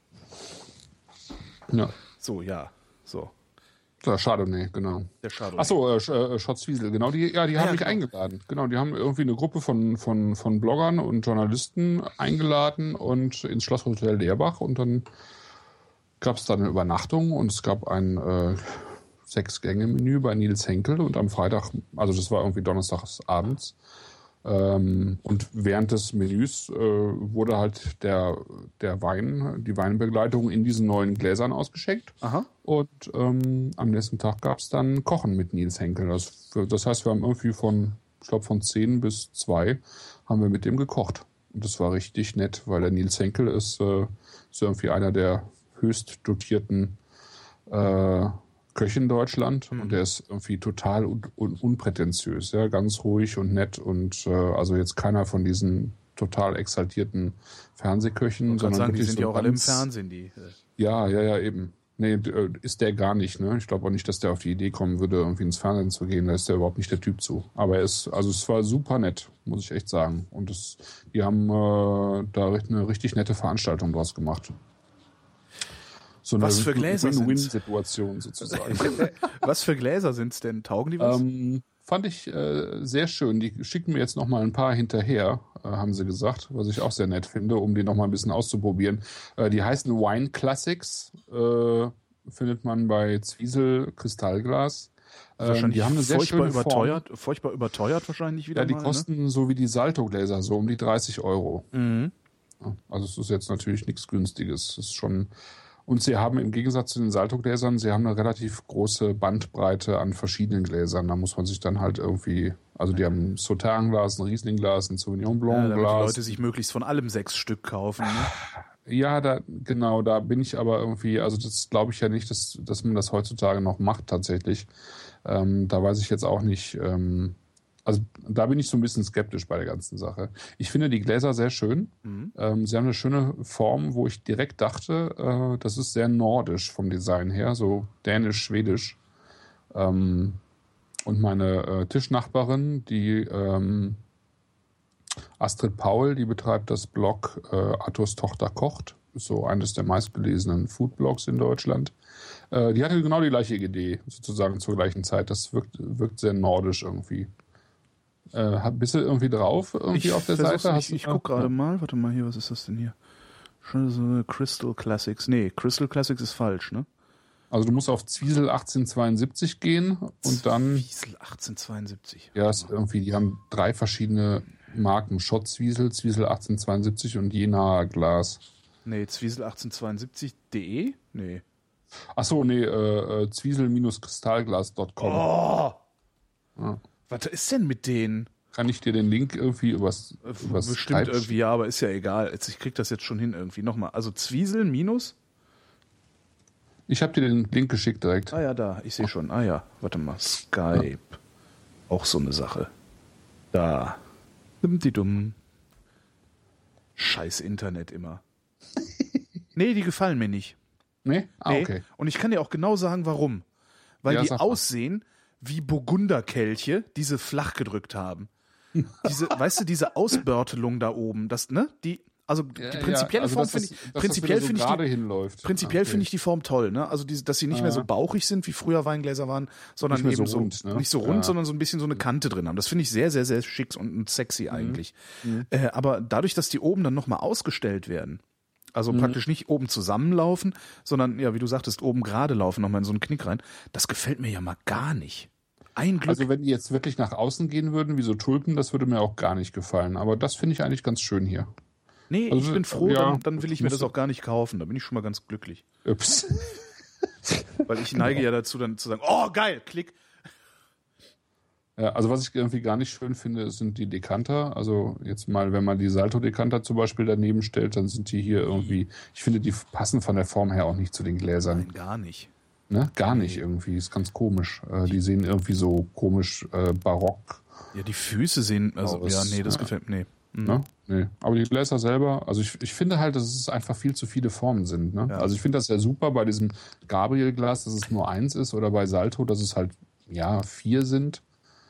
Ja. So, ja. So. So, Chardonnay, genau. Der Chardonnay. Achso, äh, Sch- äh, Schotzwiesel, genau, die, ja, die haben ja, mich genau. eingeladen. Genau, die haben irgendwie eine Gruppe von, von, von Bloggern und Journalisten eingeladen und ins Schlosshotel Leerbach und dann gab es da eine Übernachtung und es gab ein äh, Sechs-Gänge-Menü bei Nils Henkel und am Freitag, also das war irgendwie donnerstags abends, ähm, und während des Menüs äh, wurde halt der, der Wein, die Weinbegleitung in diesen neuen Gläsern ausgeschenkt. Aha. Und ähm, am nächsten Tag gab es dann Kochen mit Nils Henkel. Das, das heißt, wir haben irgendwie von, ich glaube, von zehn bis zwei haben wir mit dem gekocht. Und das war richtig nett, weil der Nils Henkel ist, äh, ist irgendwie einer der höchst dotierten äh, Köche in Deutschland. Mhm. Und der ist irgendwie total un un unprätentiös, ja, ganz ruhig und nett und äh, also jetzt keiner von diesen total exaltierten Fernsehköchen, Ich sondern sagen, die wirklich sind so ja auch alle im ganz- Fernsehen, die. Äh, Ja, ja, ja, eben. Nee, d- ist der gar nicht, ne? Ich glaube auch nicht, dass der auf die Idee kommen würde, irgendwie ins Fernsehen zu gehen. Da ist der überhaupt nicht der Typ zu. Aber er ist, also es war super nett, muss ich echt sagen. Und es, die haben äh, da eine richtig nette Veranstaltung draus gemacht. So eine Was für Gläser sind's? Win-Win-Situation sozusagen. Was für Gläser sind's denn? Taugen die was? ähm, fand ich äh, sehr schön. Die schicken mir jetzt noch mal ein paar hinterher, äh, haben sie gesagt, was ich auch sehr nett finde, um die noch mal ein bisschen auszuprobieren. Äh, die heißen Wine Classics, äh, findet man bei Zwiesel Kristallglas. Ähm, Wahrscheinlich die haben eine sehr furchtbar schöne Form. überteuert, furchtbar überteuert wahrscheinlich wieder Ja, die mal, kosten so wie die Salto-Gläser so um die dreißig Euro. ne? Mhm. Ja, also es ist jetzt natürlich nichts Günstiges. Es ist schon. Und sie haben im Gegensatz zu den Salto-Gläsern, sie haben eine relativ große Bandbreite an verschiedenen Gläsern. Da muss man sich dann halt irgendwie, also die haben ein Sauternes-Glas, ein Riesling-Glas, ein Sauvignon Ja, damit die Blanc-Glas. Leute sich möglichst von allem sechs Stück kaufen. Ne? Ja, da, genau, da bin ich aber irgendwie, also das glaube ich ja nicht, dass, dass man das heutzutage noch macht tatsächlich. Ähm, da weiß ich jetzt auch nicht, ähm, also da bin ich so ein bisschen skeptisch bei der ganzen Sache. Ich finde die Gläser sehr schön. Mhm. Ähm, sie haben eine schöne Form, wo ich direkt dachte, äh, das ist sehr nordisch vom Design her, so dänisch-schwedisch. Ähm, und meine äh, Tischnachbarin, die ähm, Astrid Paul, die betreibt das Blog äh, Arthurs Tochter kocht, ist so eines der meistgelesenen Foodblogs in Deutschland. Äh, die hatte genau die gleiche Idee, sozusagen zur gleichen Zeit. Das wirkt, wirkt sehr nordisch irgendwie. Äh, bist du irgendwie drauf, irgendwie Ich, auf der versuch's Seite? nicht. Ich, ich guck gerade mal, warte mal hier, was ist das denn hier? Schon so Crystal Classics. Nee, Crystal Classics ist falsch, ne? Also du musst auf Zwiesel achtzehnhundertzweiundsiebzig gehen und dann, Zwiesel achtzehnhundertzweiundsiebzig. ja, ist irgendwie, die haben drei verschiedene Marken. Schott Zwiesel, Zwiesel achtzehnhundertzweiundsiebzig und Jena Glas. Nee, Zwiesel achtzehnhundertzweiundsiebzig punkt de? Nee. Ach so, nee, äh, zwiesel kristallglas punkt com. Oh! Ja. Was ist denn mit denen? Kann ich dir den Link irgendwie übers, übers Bestimmt Skype irgendwie, ja, aber ist ja egal. Jetzt, ich krieg das jetzt schon hin irgendwie. Nochmal. Also Zwiesel minus? Ich habe dir den Link geschickt direkt. Ah ja, da. Ich sehe schon. Ah ja, warte mal. Skype. Ja. Auch so eine Sache. Da. Dumm die dumm. Scheiß Internet immer. Nee, die gefallen mir nicht. Nee? Ah, Nee. okay. Und ich kann dir auch genau sagen, warum. Weil Ja, die sag mal. aussehen wie Burgunderkelche, die sie flach gedrückt haben. Diese, weißt du, diese Ausbörtelung da oben, das, ne? Die, also die Ja, prinzipielle ja, also Form dass finde das- ich, dass prinzipiell das wieder finde so ich gerade die, hinläuft. prinzipiell Okay. finde ich die Form toll, ne? Also diese, dass sie nicht mehr so bauchig sind, wie früher Weingläser waren, sondern Nicht mehr eben so so, rund, ne? nicht so rund, Ja. sondern so ein bisschen so eine Kante drin haben. Das finde ich sehr, sehr, sehr schick und, und sexy eigentlich. Äh, aber dadurch, dass die oben dann nochmal ausgestellt werden, also praktisch nicht oben zusammenlaufen, sondern, ja, wie du sagtest, oben gerade laufen, nochmal in so einen Knick rein, das gefällt mir ja mal gar nicht. Ein Glück. Also wenn die jetzt wirklich nach außen gehen würden, wie so Tulpen, das würde mir auch gar nicht gefallen. Aber das finde ich eigentlich ganz schön hier. Nee, Also, ich bin froh, ja, dann, dann will ich mir das musst du- auch gar nicht kaufen. Da bin ich schon mal ganz glücklich. Ups. Weil ich neige ja dazu, dann zu sagen, oh geil, klick. Ja, also was ich irgendwie gar nicht schön finde, sind die Dekanter. Also jetzt mal, wenn man die Salto-Dekanter zum Beispiel daneben stellt, dann sind die hier irgendwie, ich finde, die passen von der Form her auch nicht zu den Gläsern. Nein, gar nicht. Ne? Gar nicht irgendwie, ist ganz komisch. Äh, die sehen irgendwie so komisch äh, barock. Ja, die Füße sehen, also, Aus, ja, nee, das ja. gefällt mir, nee. Mhm. Ne? Nee. Aber die Gläser selber, also ich, ich finde halt, dass es einfach viel zu viele Formen sind. Ne? Ja. Also ich finde das ja super bei diesem Gabriel-Glas, dass es nur eins ist, oder bei Salto, dass es halt, ja, vier sind.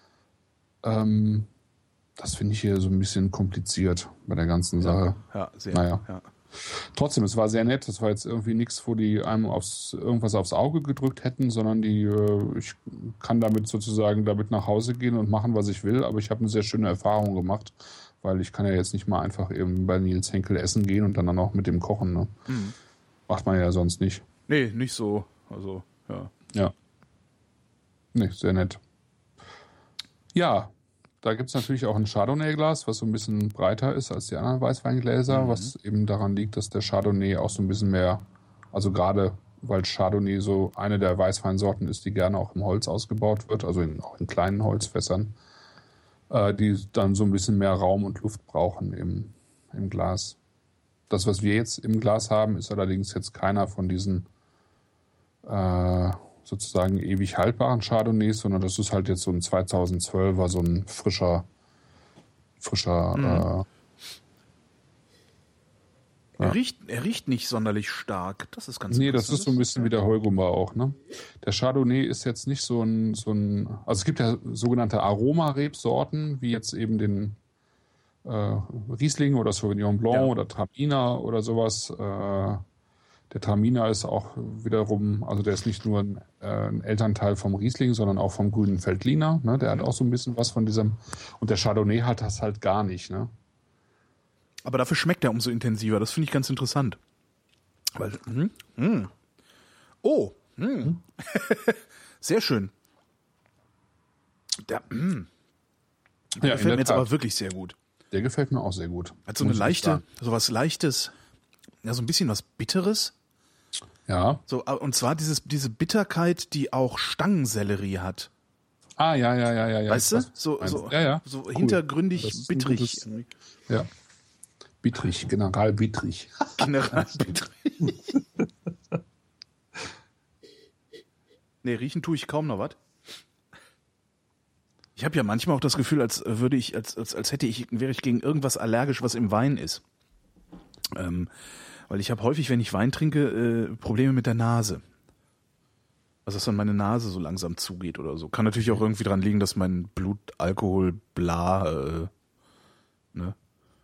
Ähm, das finde ich hier so ein bisschen kompliziert bei der ganzen Sache. Ja, sehr. Naja. Ja. Trotzdem, es war sehr nett. Es war jetzt irgendwie nichts, wo die einem aufs, irgendwas aufs Auge gedrückt hätten, sondern die, äh, ich kann damit sozusagen damit nach Hause gehen und machen, was ich will. Aber ich habe eine sehr schöne Erfahrung gemacht, weil ich kann ja jetzt nicht mal einfach eben bei Nils Henkel essen gehen und dann, dann auch mit dem kochen. Ne? Mhm. Macht man ja sonst nicht. Nee, nicht so. Also, ja. Ja. Nee, sehr nett. Ja, da gibt's natürlich auch ein Chardonnay-Glas, was so ein bisschen breiter ist als die anderen Weißweingläser, Mhm. was eben daran liegt, dass der Chardonnay auch so ein bisschen mehr, also gerade weil Chardonnay so eine der Weißweinsorten ist, die gerne auch im Holz ausgebaut wird, also in, auch in kleinen Holzfässern, äh, die dann so ein bisschen mehr Raum und Luft brauchen im, im Glas. Das, was wir jetzt im Glas haben, ist allerdings jetzt keiner von diesen äh, sozusagen ewig haltbaren Chardonnays, sondern das ist halt jetzt so ein zweitausendzwölfer, so ein frischer, frischer, Mhm. äh, Er, Ja. riecht, er riecht nicht sonderlich stark. Das ist ganz nee, das interessant. ist so ein bisschen wie der Heugummer auch, ne? Der Chardonnay ist jetzt nicht so ein, so ein, also es gibt ja sogenannte Aromarebsorten, wie jetzt eben den äh, Riesling oder Sauvignon Blanc Ja. oder Traminer oder sowas. Äh, der Traminer ist auch wiederum, also der ist nicht nur ein, äh, ein Elternteil vom Riesling, sondern auch vom grünen Veltliner, ne? Der hat auch so ein bisschen was von diesem, und der Chardonnay hat das halt gar nicht, ne? Aber dafür schmeckt er umso intensiver. Das finde ich ganz interessant. Weil, hm, hm. Oh, hm. Sehr schön. Der, hm. Der Ja, in gefällt der mir jetzt Tat. aber wirklich sehr gut. Der gefällt mir auch sehr gut. Hat so eine muss ich leichte, sagen. so was Leichtes, ja, so ein bisschen was Bitteres. Ja. So, und zwar dieses, diese Bitterkeit, die auch Stangensellerie hat. Ah, ja, ja, ja, ja. ja. Weißt Ich du? weiß, was So, meinst. so, ja, ja. so Cool. hintergründig, Das ist ein bittrig. gutes- Ja. Bittrig, General Bittrig. General bittrig. Nee, riechen tue ich kaum noch was. Ich habe ja manchmal auch das Gefühl, als würde ich, als, als, als hätte ich, wäre ich gegen irgendwas allergisch, was im Wein ist. Ähm, weil ich habe häufig, wenn ich Wein trinke, äh, Probleme mit der Nase. Also dass dann meine Nase so langsam zugeht oder so. Kann natürlich auch irgendwie dran liegen, dass mein Blut Alkohol, bla, äh, ne?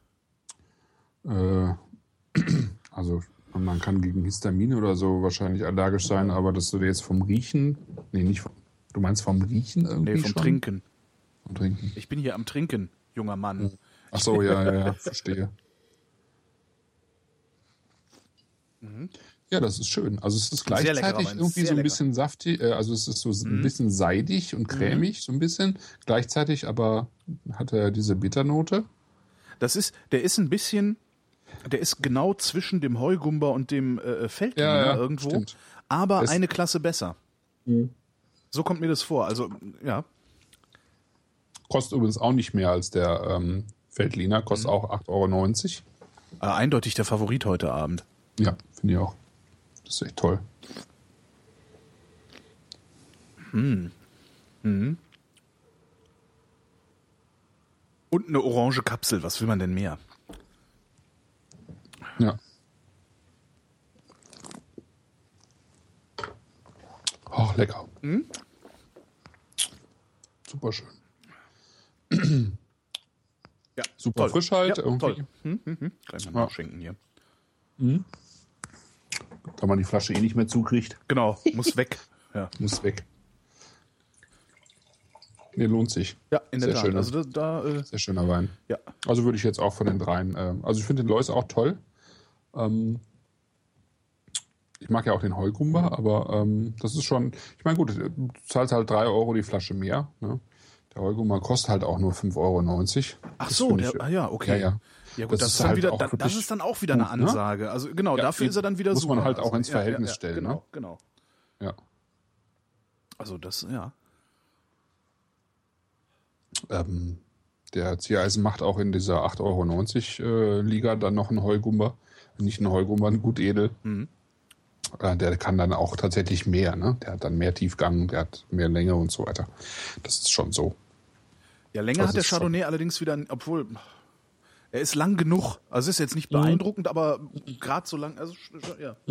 Äh, also man kann gegen Histamin oder so wahrscheinlich allergisch sein, aber dass du dir jetzt vom Riechen, nee, nicht vom, du meinst vom Riechen irgendwie Nee, vom schon? Trinken. Vom Trinken. Ich bin hier am Trinken, junger Mann. Ach so, ja, ja, ja, verstehe. Ja, das ist schön. Also es ist Sehr leckerer gleichzeitig Wein, irgendwie sehr so ein lecker. bisschen saftig, äh, also es ist so ein bisschen seidig und cremig, so ein bisschen. Gleichzeitig aber hat er diese Bitternote. Das ist, der ist ein bisschen, der ist genau zwischen dem Heugumber und dem äh, Feldliner Ja, ja, irgendwo, stimmt. aber Es- eine Klasse besser. So kommt mir das vor. Also, ja, Kostet übrigens auch nicht mehr als der ähm, Veltliner, kostet auch acht Euro neunzig. äh, eindeutig der Favorit heute Abend. Ja, finde ich auch. Das ist echt toll. Und eine orange Kapsel, was will man denn mehr? Ja. Ach, lecker. Hm? Super schön. Ja, Super toll. frisch halt. Ja, irgendwie. toll. Hm, hm, hm. Gleich mal Ja. nachschenken hier. Da man die Flasche eh nicht mehr zukriegt, Genau, muss weg. Ja, muss weg. Nee, lohnt sich. ja in der Sehr Tat. schön. Also da, da äh, Sehr schöner Wein. ja. Also würde ich jetzt auch von den dreien. Äh, also ich finde den Lois auch toll. Ähm, ich mag ja auch den Heugumba, aber ähm, das ist schon. Ich meine, gut, du zahlst halt drei Euro die Flasche mehr. Ne? Der Heugumba kostet halt auch nur fünf Euro neunzig. Ach Das so, finde der, ich- ah ja, okay. Ja, ja. Ja gut, Das das, ist ist dann halt wieder, auch da, das wirklich ist dann auch wieder eine gut, ne? Ansage. Also genau, Ja, dafür ist er dann wieder muss super. man halt auch Also, ins Verhältnis ja, ja, stellen, Genau, ne? genau. Ja. Also das, ja. Ähm, der Ziereisen macht auch in dieser acht Euro neunzig äh, Liga dann noch einen Heugumba. Nicht einen Heugumba, einen gut edel. Mhm. Äh, der kann dann auch tatsächlich mehr, ne? Der hat dann mehr Tiefgang, der hat mehr Länge und so weiter. Das ist schon so. Ja, länger Das hat der ist schon- Chardonnay allerdings wieder, obwohl er ist lang genug. Also ist jetzt nicht beeindruckend, aber gerade so lang, also sch- ja.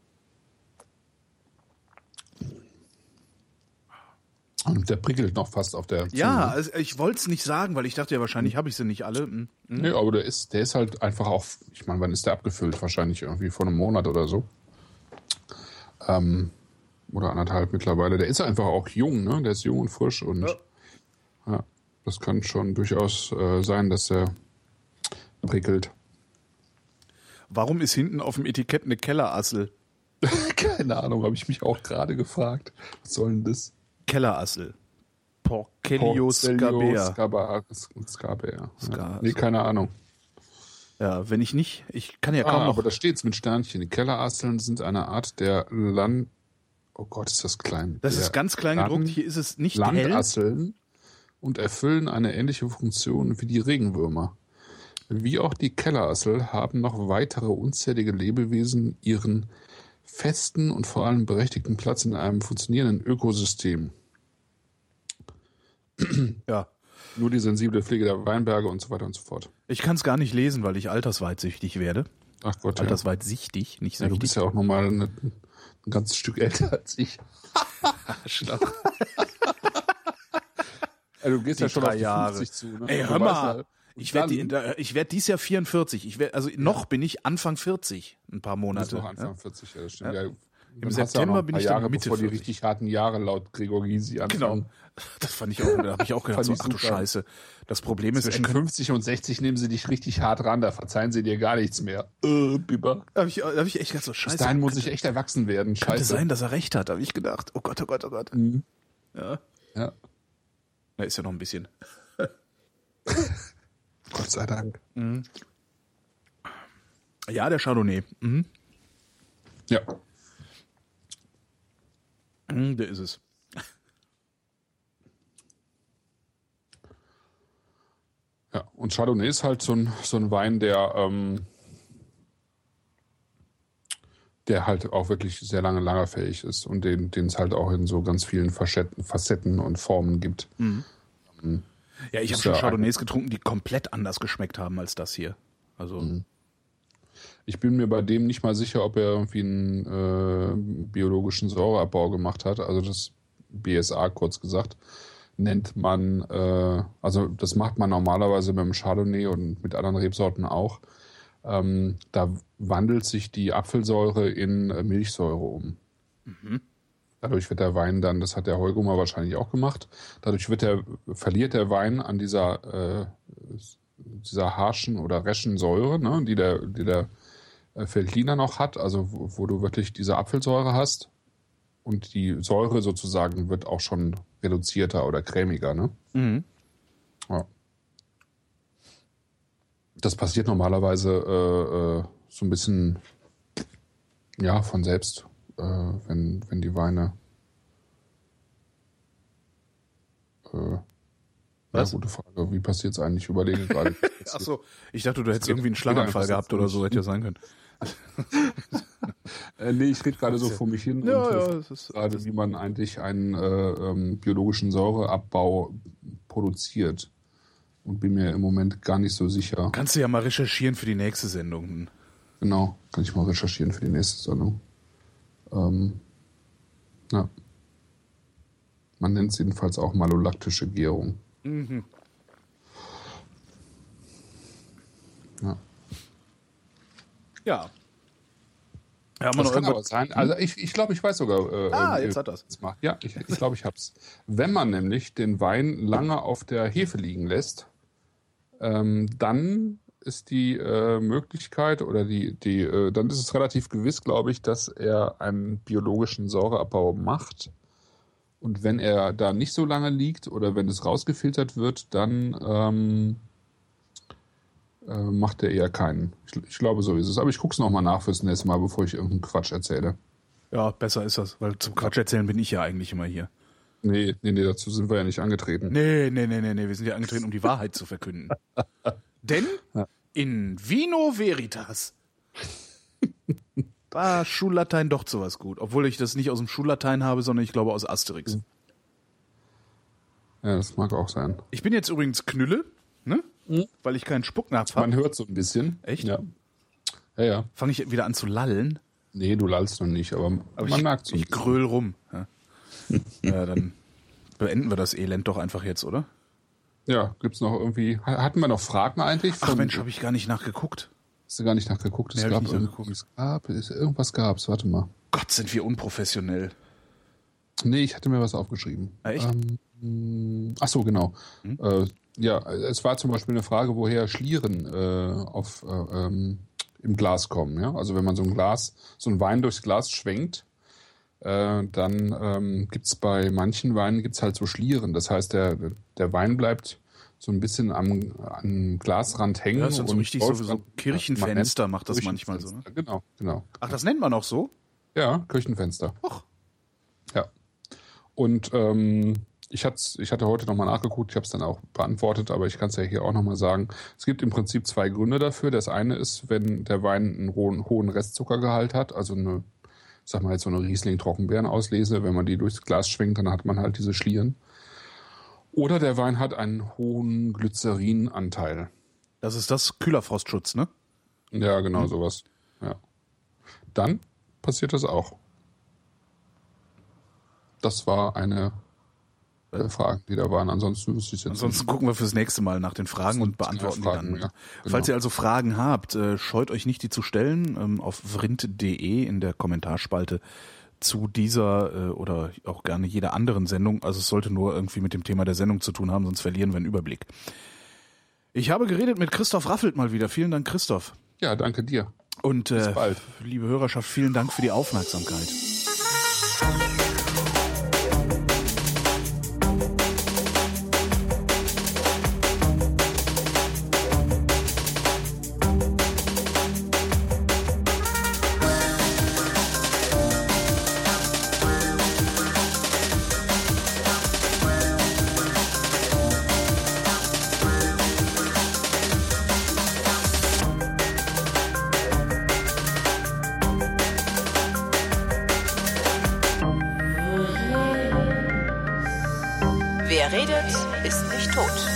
Und der prickelt noch fast auf der Zunge. Ja, also ich wollte es nicht sagen, weil ich dachte ja, wahrscheinlich habe ich sie nicht alle. Hm. Hm. Nee, aber der ist, der ist halt einfach auch, ich meine, wann ist der abgefüllt? Wahrscheinlich irgendwie vor einem Monat oder so. Ähm, oder anderthalb mittlerweile. Der ist einfach auch jung, ne? Der ist jung und frisch und Ja. ja, das kann schon durchaus äh, sein, dass er prickelt. Warum ist hinten auf dem Etikett eine Kellerassel? Keine Ahnung, habe ich mich auch gerade gefragt. Was soll denn das? Kellerassel. Porcellio scabea. Scabea. Scabea. Ska- Ja. Nee, keine Ahnung. Ja, wenn ich nicht, ich kann ja kaum Ah, noch. aber da steht's mit Sternchen. Die Kellerasseln sind eine Art der Land... Oh Gott, ist das klein. Das der ist ganz klein Land- gedruckt. Hier ist es nicht hell. Landasseln und erfüllen eine ähnliche Funktion wie die Regenwürmer. Wie auch die Kellerassel haben noch weitere unzählige Lebewesen ihren festen und vor allem berechtigten Platz in einem funktionierenden Ökosystem. Ja. Nur die sensible Pflege der Weinberge und so weiter und so fort. Ich kann es gar nicht lesen, weil ich altersweitsichtig werde. Ach Gott, ja. Altersweitsichtig, nicht Ja, du süchtig. bist ja auch nochmal ein, ein ganzes Stück älter als ich. Schlag. Also, du gehst Die ja schon drei auf die Jahre. fünfzig zu. Ne? Ey, Du hör weißt mal. ja, Ich dann- werde ich werd dieses Jahr vierundvierzig. Ich werd, also noch bin ich Anfang vierzig, ein paar Du bist Monate. noch Anfang Ja? vierzig, ja, das stimmt. Ja. Ja. Im Dann hast du September auch noch ein bin paar ich dann Jahre, Mitte bevor die vierzig. richtig harten Jahre laut Gregor Gysi anfangen. Genau. Das fand ich auch, da habe ich auch gedacht, Fand so, ich ach du super. Scheiße. Das Problem ist, er Zwischen könnte, fünfzig und sechzig nehmen sie dich richtig hart ran, da verzeihen sie dir gar nichts mehr. Äh, Biber. da habe ich, da hab ich echt gedacht, so Bis Scheiße. dahin muss könnte, ich echt erwachsen werden. könnte Scheiße. sein, dass er recht hat, habe ich gedacht. Oh Gott, oh Gott, oh Gott. Mhm. Ja. Ja. Da ist ja noch ein bisschen. Gott sei Dank. Ja, der Chardonnay. Mhm. Ja. Mhm, der ist es. Ja. Und Chardonnay ist halt so ein, so ein Wein, der, ähm, der halt auch wirklich sehr lange lagerfähig ist und den den es halt auch in so ganz vielen Facetten, Facetten und Formen gibt. Ja, ich habe Ist schon ja Chardonnays getrunken, die komplett anders geschmeckt haben als das hier. Also, Mhm. Ich bin mir bei dem nicht mal sicher, ob er irgendwie einen äh, biologischen Säureabbau gemacht hat. Also das B S A, kurz gesagt, nennt man, äh, also das macht man normalerweise mit dem Chardonnay und mit anderen Rebsorten auch. Ähm, da wandelt sich die Apfelsäure in äh, Milchsäure um. Dadurch wird der Wein dann, das hat der Heugummer wahrscheinlich auch gemacht, dadurch wird der, verliert der Wein an dieser, äh, dieser harschen oder reschen Säure, ne, die der, die der äh, Veltliner noch hat, also wo, wo du wirklich diese Apfelsäure hast und die Säure sozusagen wird auch schon reduzierter oder cremiger, ne? mhm. Ja. Das passiert normalerweise äh, äh, so ein bisschen ja von selbst, äh, wenn, wenn die Weine äh, Was? Ja, gute Frage. Wie passiert es eigentlich? Ich überlege gerade. Ach so, ich dachte, du hättest irgendwie einen geht Schlaganfall einfach gehabt so oder vor so, mich hätte ja sein können. äh, nee, ich rede gerade so vor mich hin Ja, und ja, äh, das ist- gerade, wie man eigentlich einen äh, ähm, biologischen Säureabbau produziert. Und bin mir im Moment gar nicht so sicher. Kannst du ja mal recherchieren für die nächste Sendung. genau. Kann ich mal recherchieren für die nächste Sendung. Ähm, ja. Man nennt es jedenfalls auch malolaktische Gärung. Mhm. Ja. Ja. Ja, haben wir Das noch kann aber irgendwas? sein. Also ich, ich glaube, ich weiß sogar. Äh, Ah, äh, jetzt hat er's. was macht. Ja, ich, ich glaube, ich hab's. Wenn man nämlich den Wein lange auf der Hefe liegen lässt, ähm, dann ist die äh, Möglichkeit oder die, die, äh, dann ist es relativ gewiss, glaube ich, dass er einen biologischen Säureabbau macht. Und wenn er da nicht so lange liegt oder wenn es rausgefiltert wird, dann ähm, äh, macht er eher keinen. Ich, ich glaube, so ist es. Aber ich gucke es nochmal nach fürs nächste Mal, bevor ich irgendeinen Quatsch erzähle. Ja, besser ist das, weil zum Quatsch erzählen bin ich ja eigentlich immer hier. Nee, nee, nee, dazu sind wir ja nicht angetreten. Nee, nee, nee, nee, nee, wir sind ja angetreten, um die Wahrheit zu verkünden. Denn in Vino Veritas war Schullatein doch sowas gut. Obwohl ich das nicht aus dem Schullatein habe, sondern ich glaube aus Asterix. Ja, das mag auch sein. Ich bin jetzt übrigens Knülle, ne? Mhm. Weil ich keinen Spucknapf habe. Man hört so ein bisschen. Echt? Ja. Ja, ja. Fange ich wieder an zu lallen? Nee, du lallst noch nicht, aber, aber man ich, merkt so ein Ich bisschen. gröl rum. Ja. Ja, dann beenden wir das Elend doch einfach jetzt, oder? Ja, gibt's noch irgendwie, hatten wir noch Fragen eigentlich? Ach Mensch, habe ich gar nicht nachgeguckt. Hast du gar nicht nachgeguckt? Es Nee, hab gab, ich nicht nachgeguckt. es gab es, irgendwas gab's, warte mal. Gott, sind wir unprofessionell. Nee, ich hatte mir was aufgeschrieben. Ah, echt? Ähm, ach so, genau. Hm? Äh, ja, es war zum Beispiel eine Frage, woher Schlieren äh, auf, äh, ähm, im Glas kommen. Ja? Also wenn man so ein Glas, so ein Wein durchs Glas schwenkt, äh, dann ähm, gibt's bei manchen Weinen gibt's halt so Schlieren. Das heißt, der, der Wein bleibt so ein bisschen am, am Glasrand hängen. Ja, das ist dann so und richtig so, läuft so dann- Kirchenfenster man macht das manchmal so. Ne? Kirchenfenster. Genau, genau. Ach, das nennt man auch so? Ja, Küchenfenster. Och. Ja. Und ähm, ich, hat's, ich hatte heute nochmal nachgeguckt, ich habe es dann auch beantwortet, aber ich kann es ja hier auch nochmal sagen. Es gibt im Prinzip zwei Gründe dafür. Das eine ist, wenn der Wein einen hohen, hohen Restzuckergehalt hat, also eine, ich sag mal jetzt so eine Riesling-Trockenbeerenauslese, wenn man die durchs Glas schwingt, dann hat man halt diese Schlieren. Oder der Wein hat einen hohen Glycerinanteil. Das ist das Kühlerfrostschutz, ne? Ja, genau, Hm. sowas. Ja. Dann passiert das auch. Das war eine der Fragen, die da waren. Ansonsten wüsste ich jetzt Ansonsten gucken wir fürs nächste Mal nach den Fragen und beantworten die Fragen, dann. ja, genau. Falls ihr also Fragen habt, äh, scheut euch nicht, die zu stellen. Ähm, auf vrind punkt de in der Kommentarspalte zu dieser äh, oder auch gerne jeder anderen Sendung. Also es sollte nur irgendwie mit dem Thema der Sendung zu tun haben, sonst verlieren wir einen Überblick. Ich habe geredet mit Christoph Raffelt mal wieder. Vielen Dank, Christoph. Ja, danke dir. Und äh, Bis bald. liebe Hörerschaft, vielen Dank für die Aufmerksamkeit. Wer redet, ist nicht tot.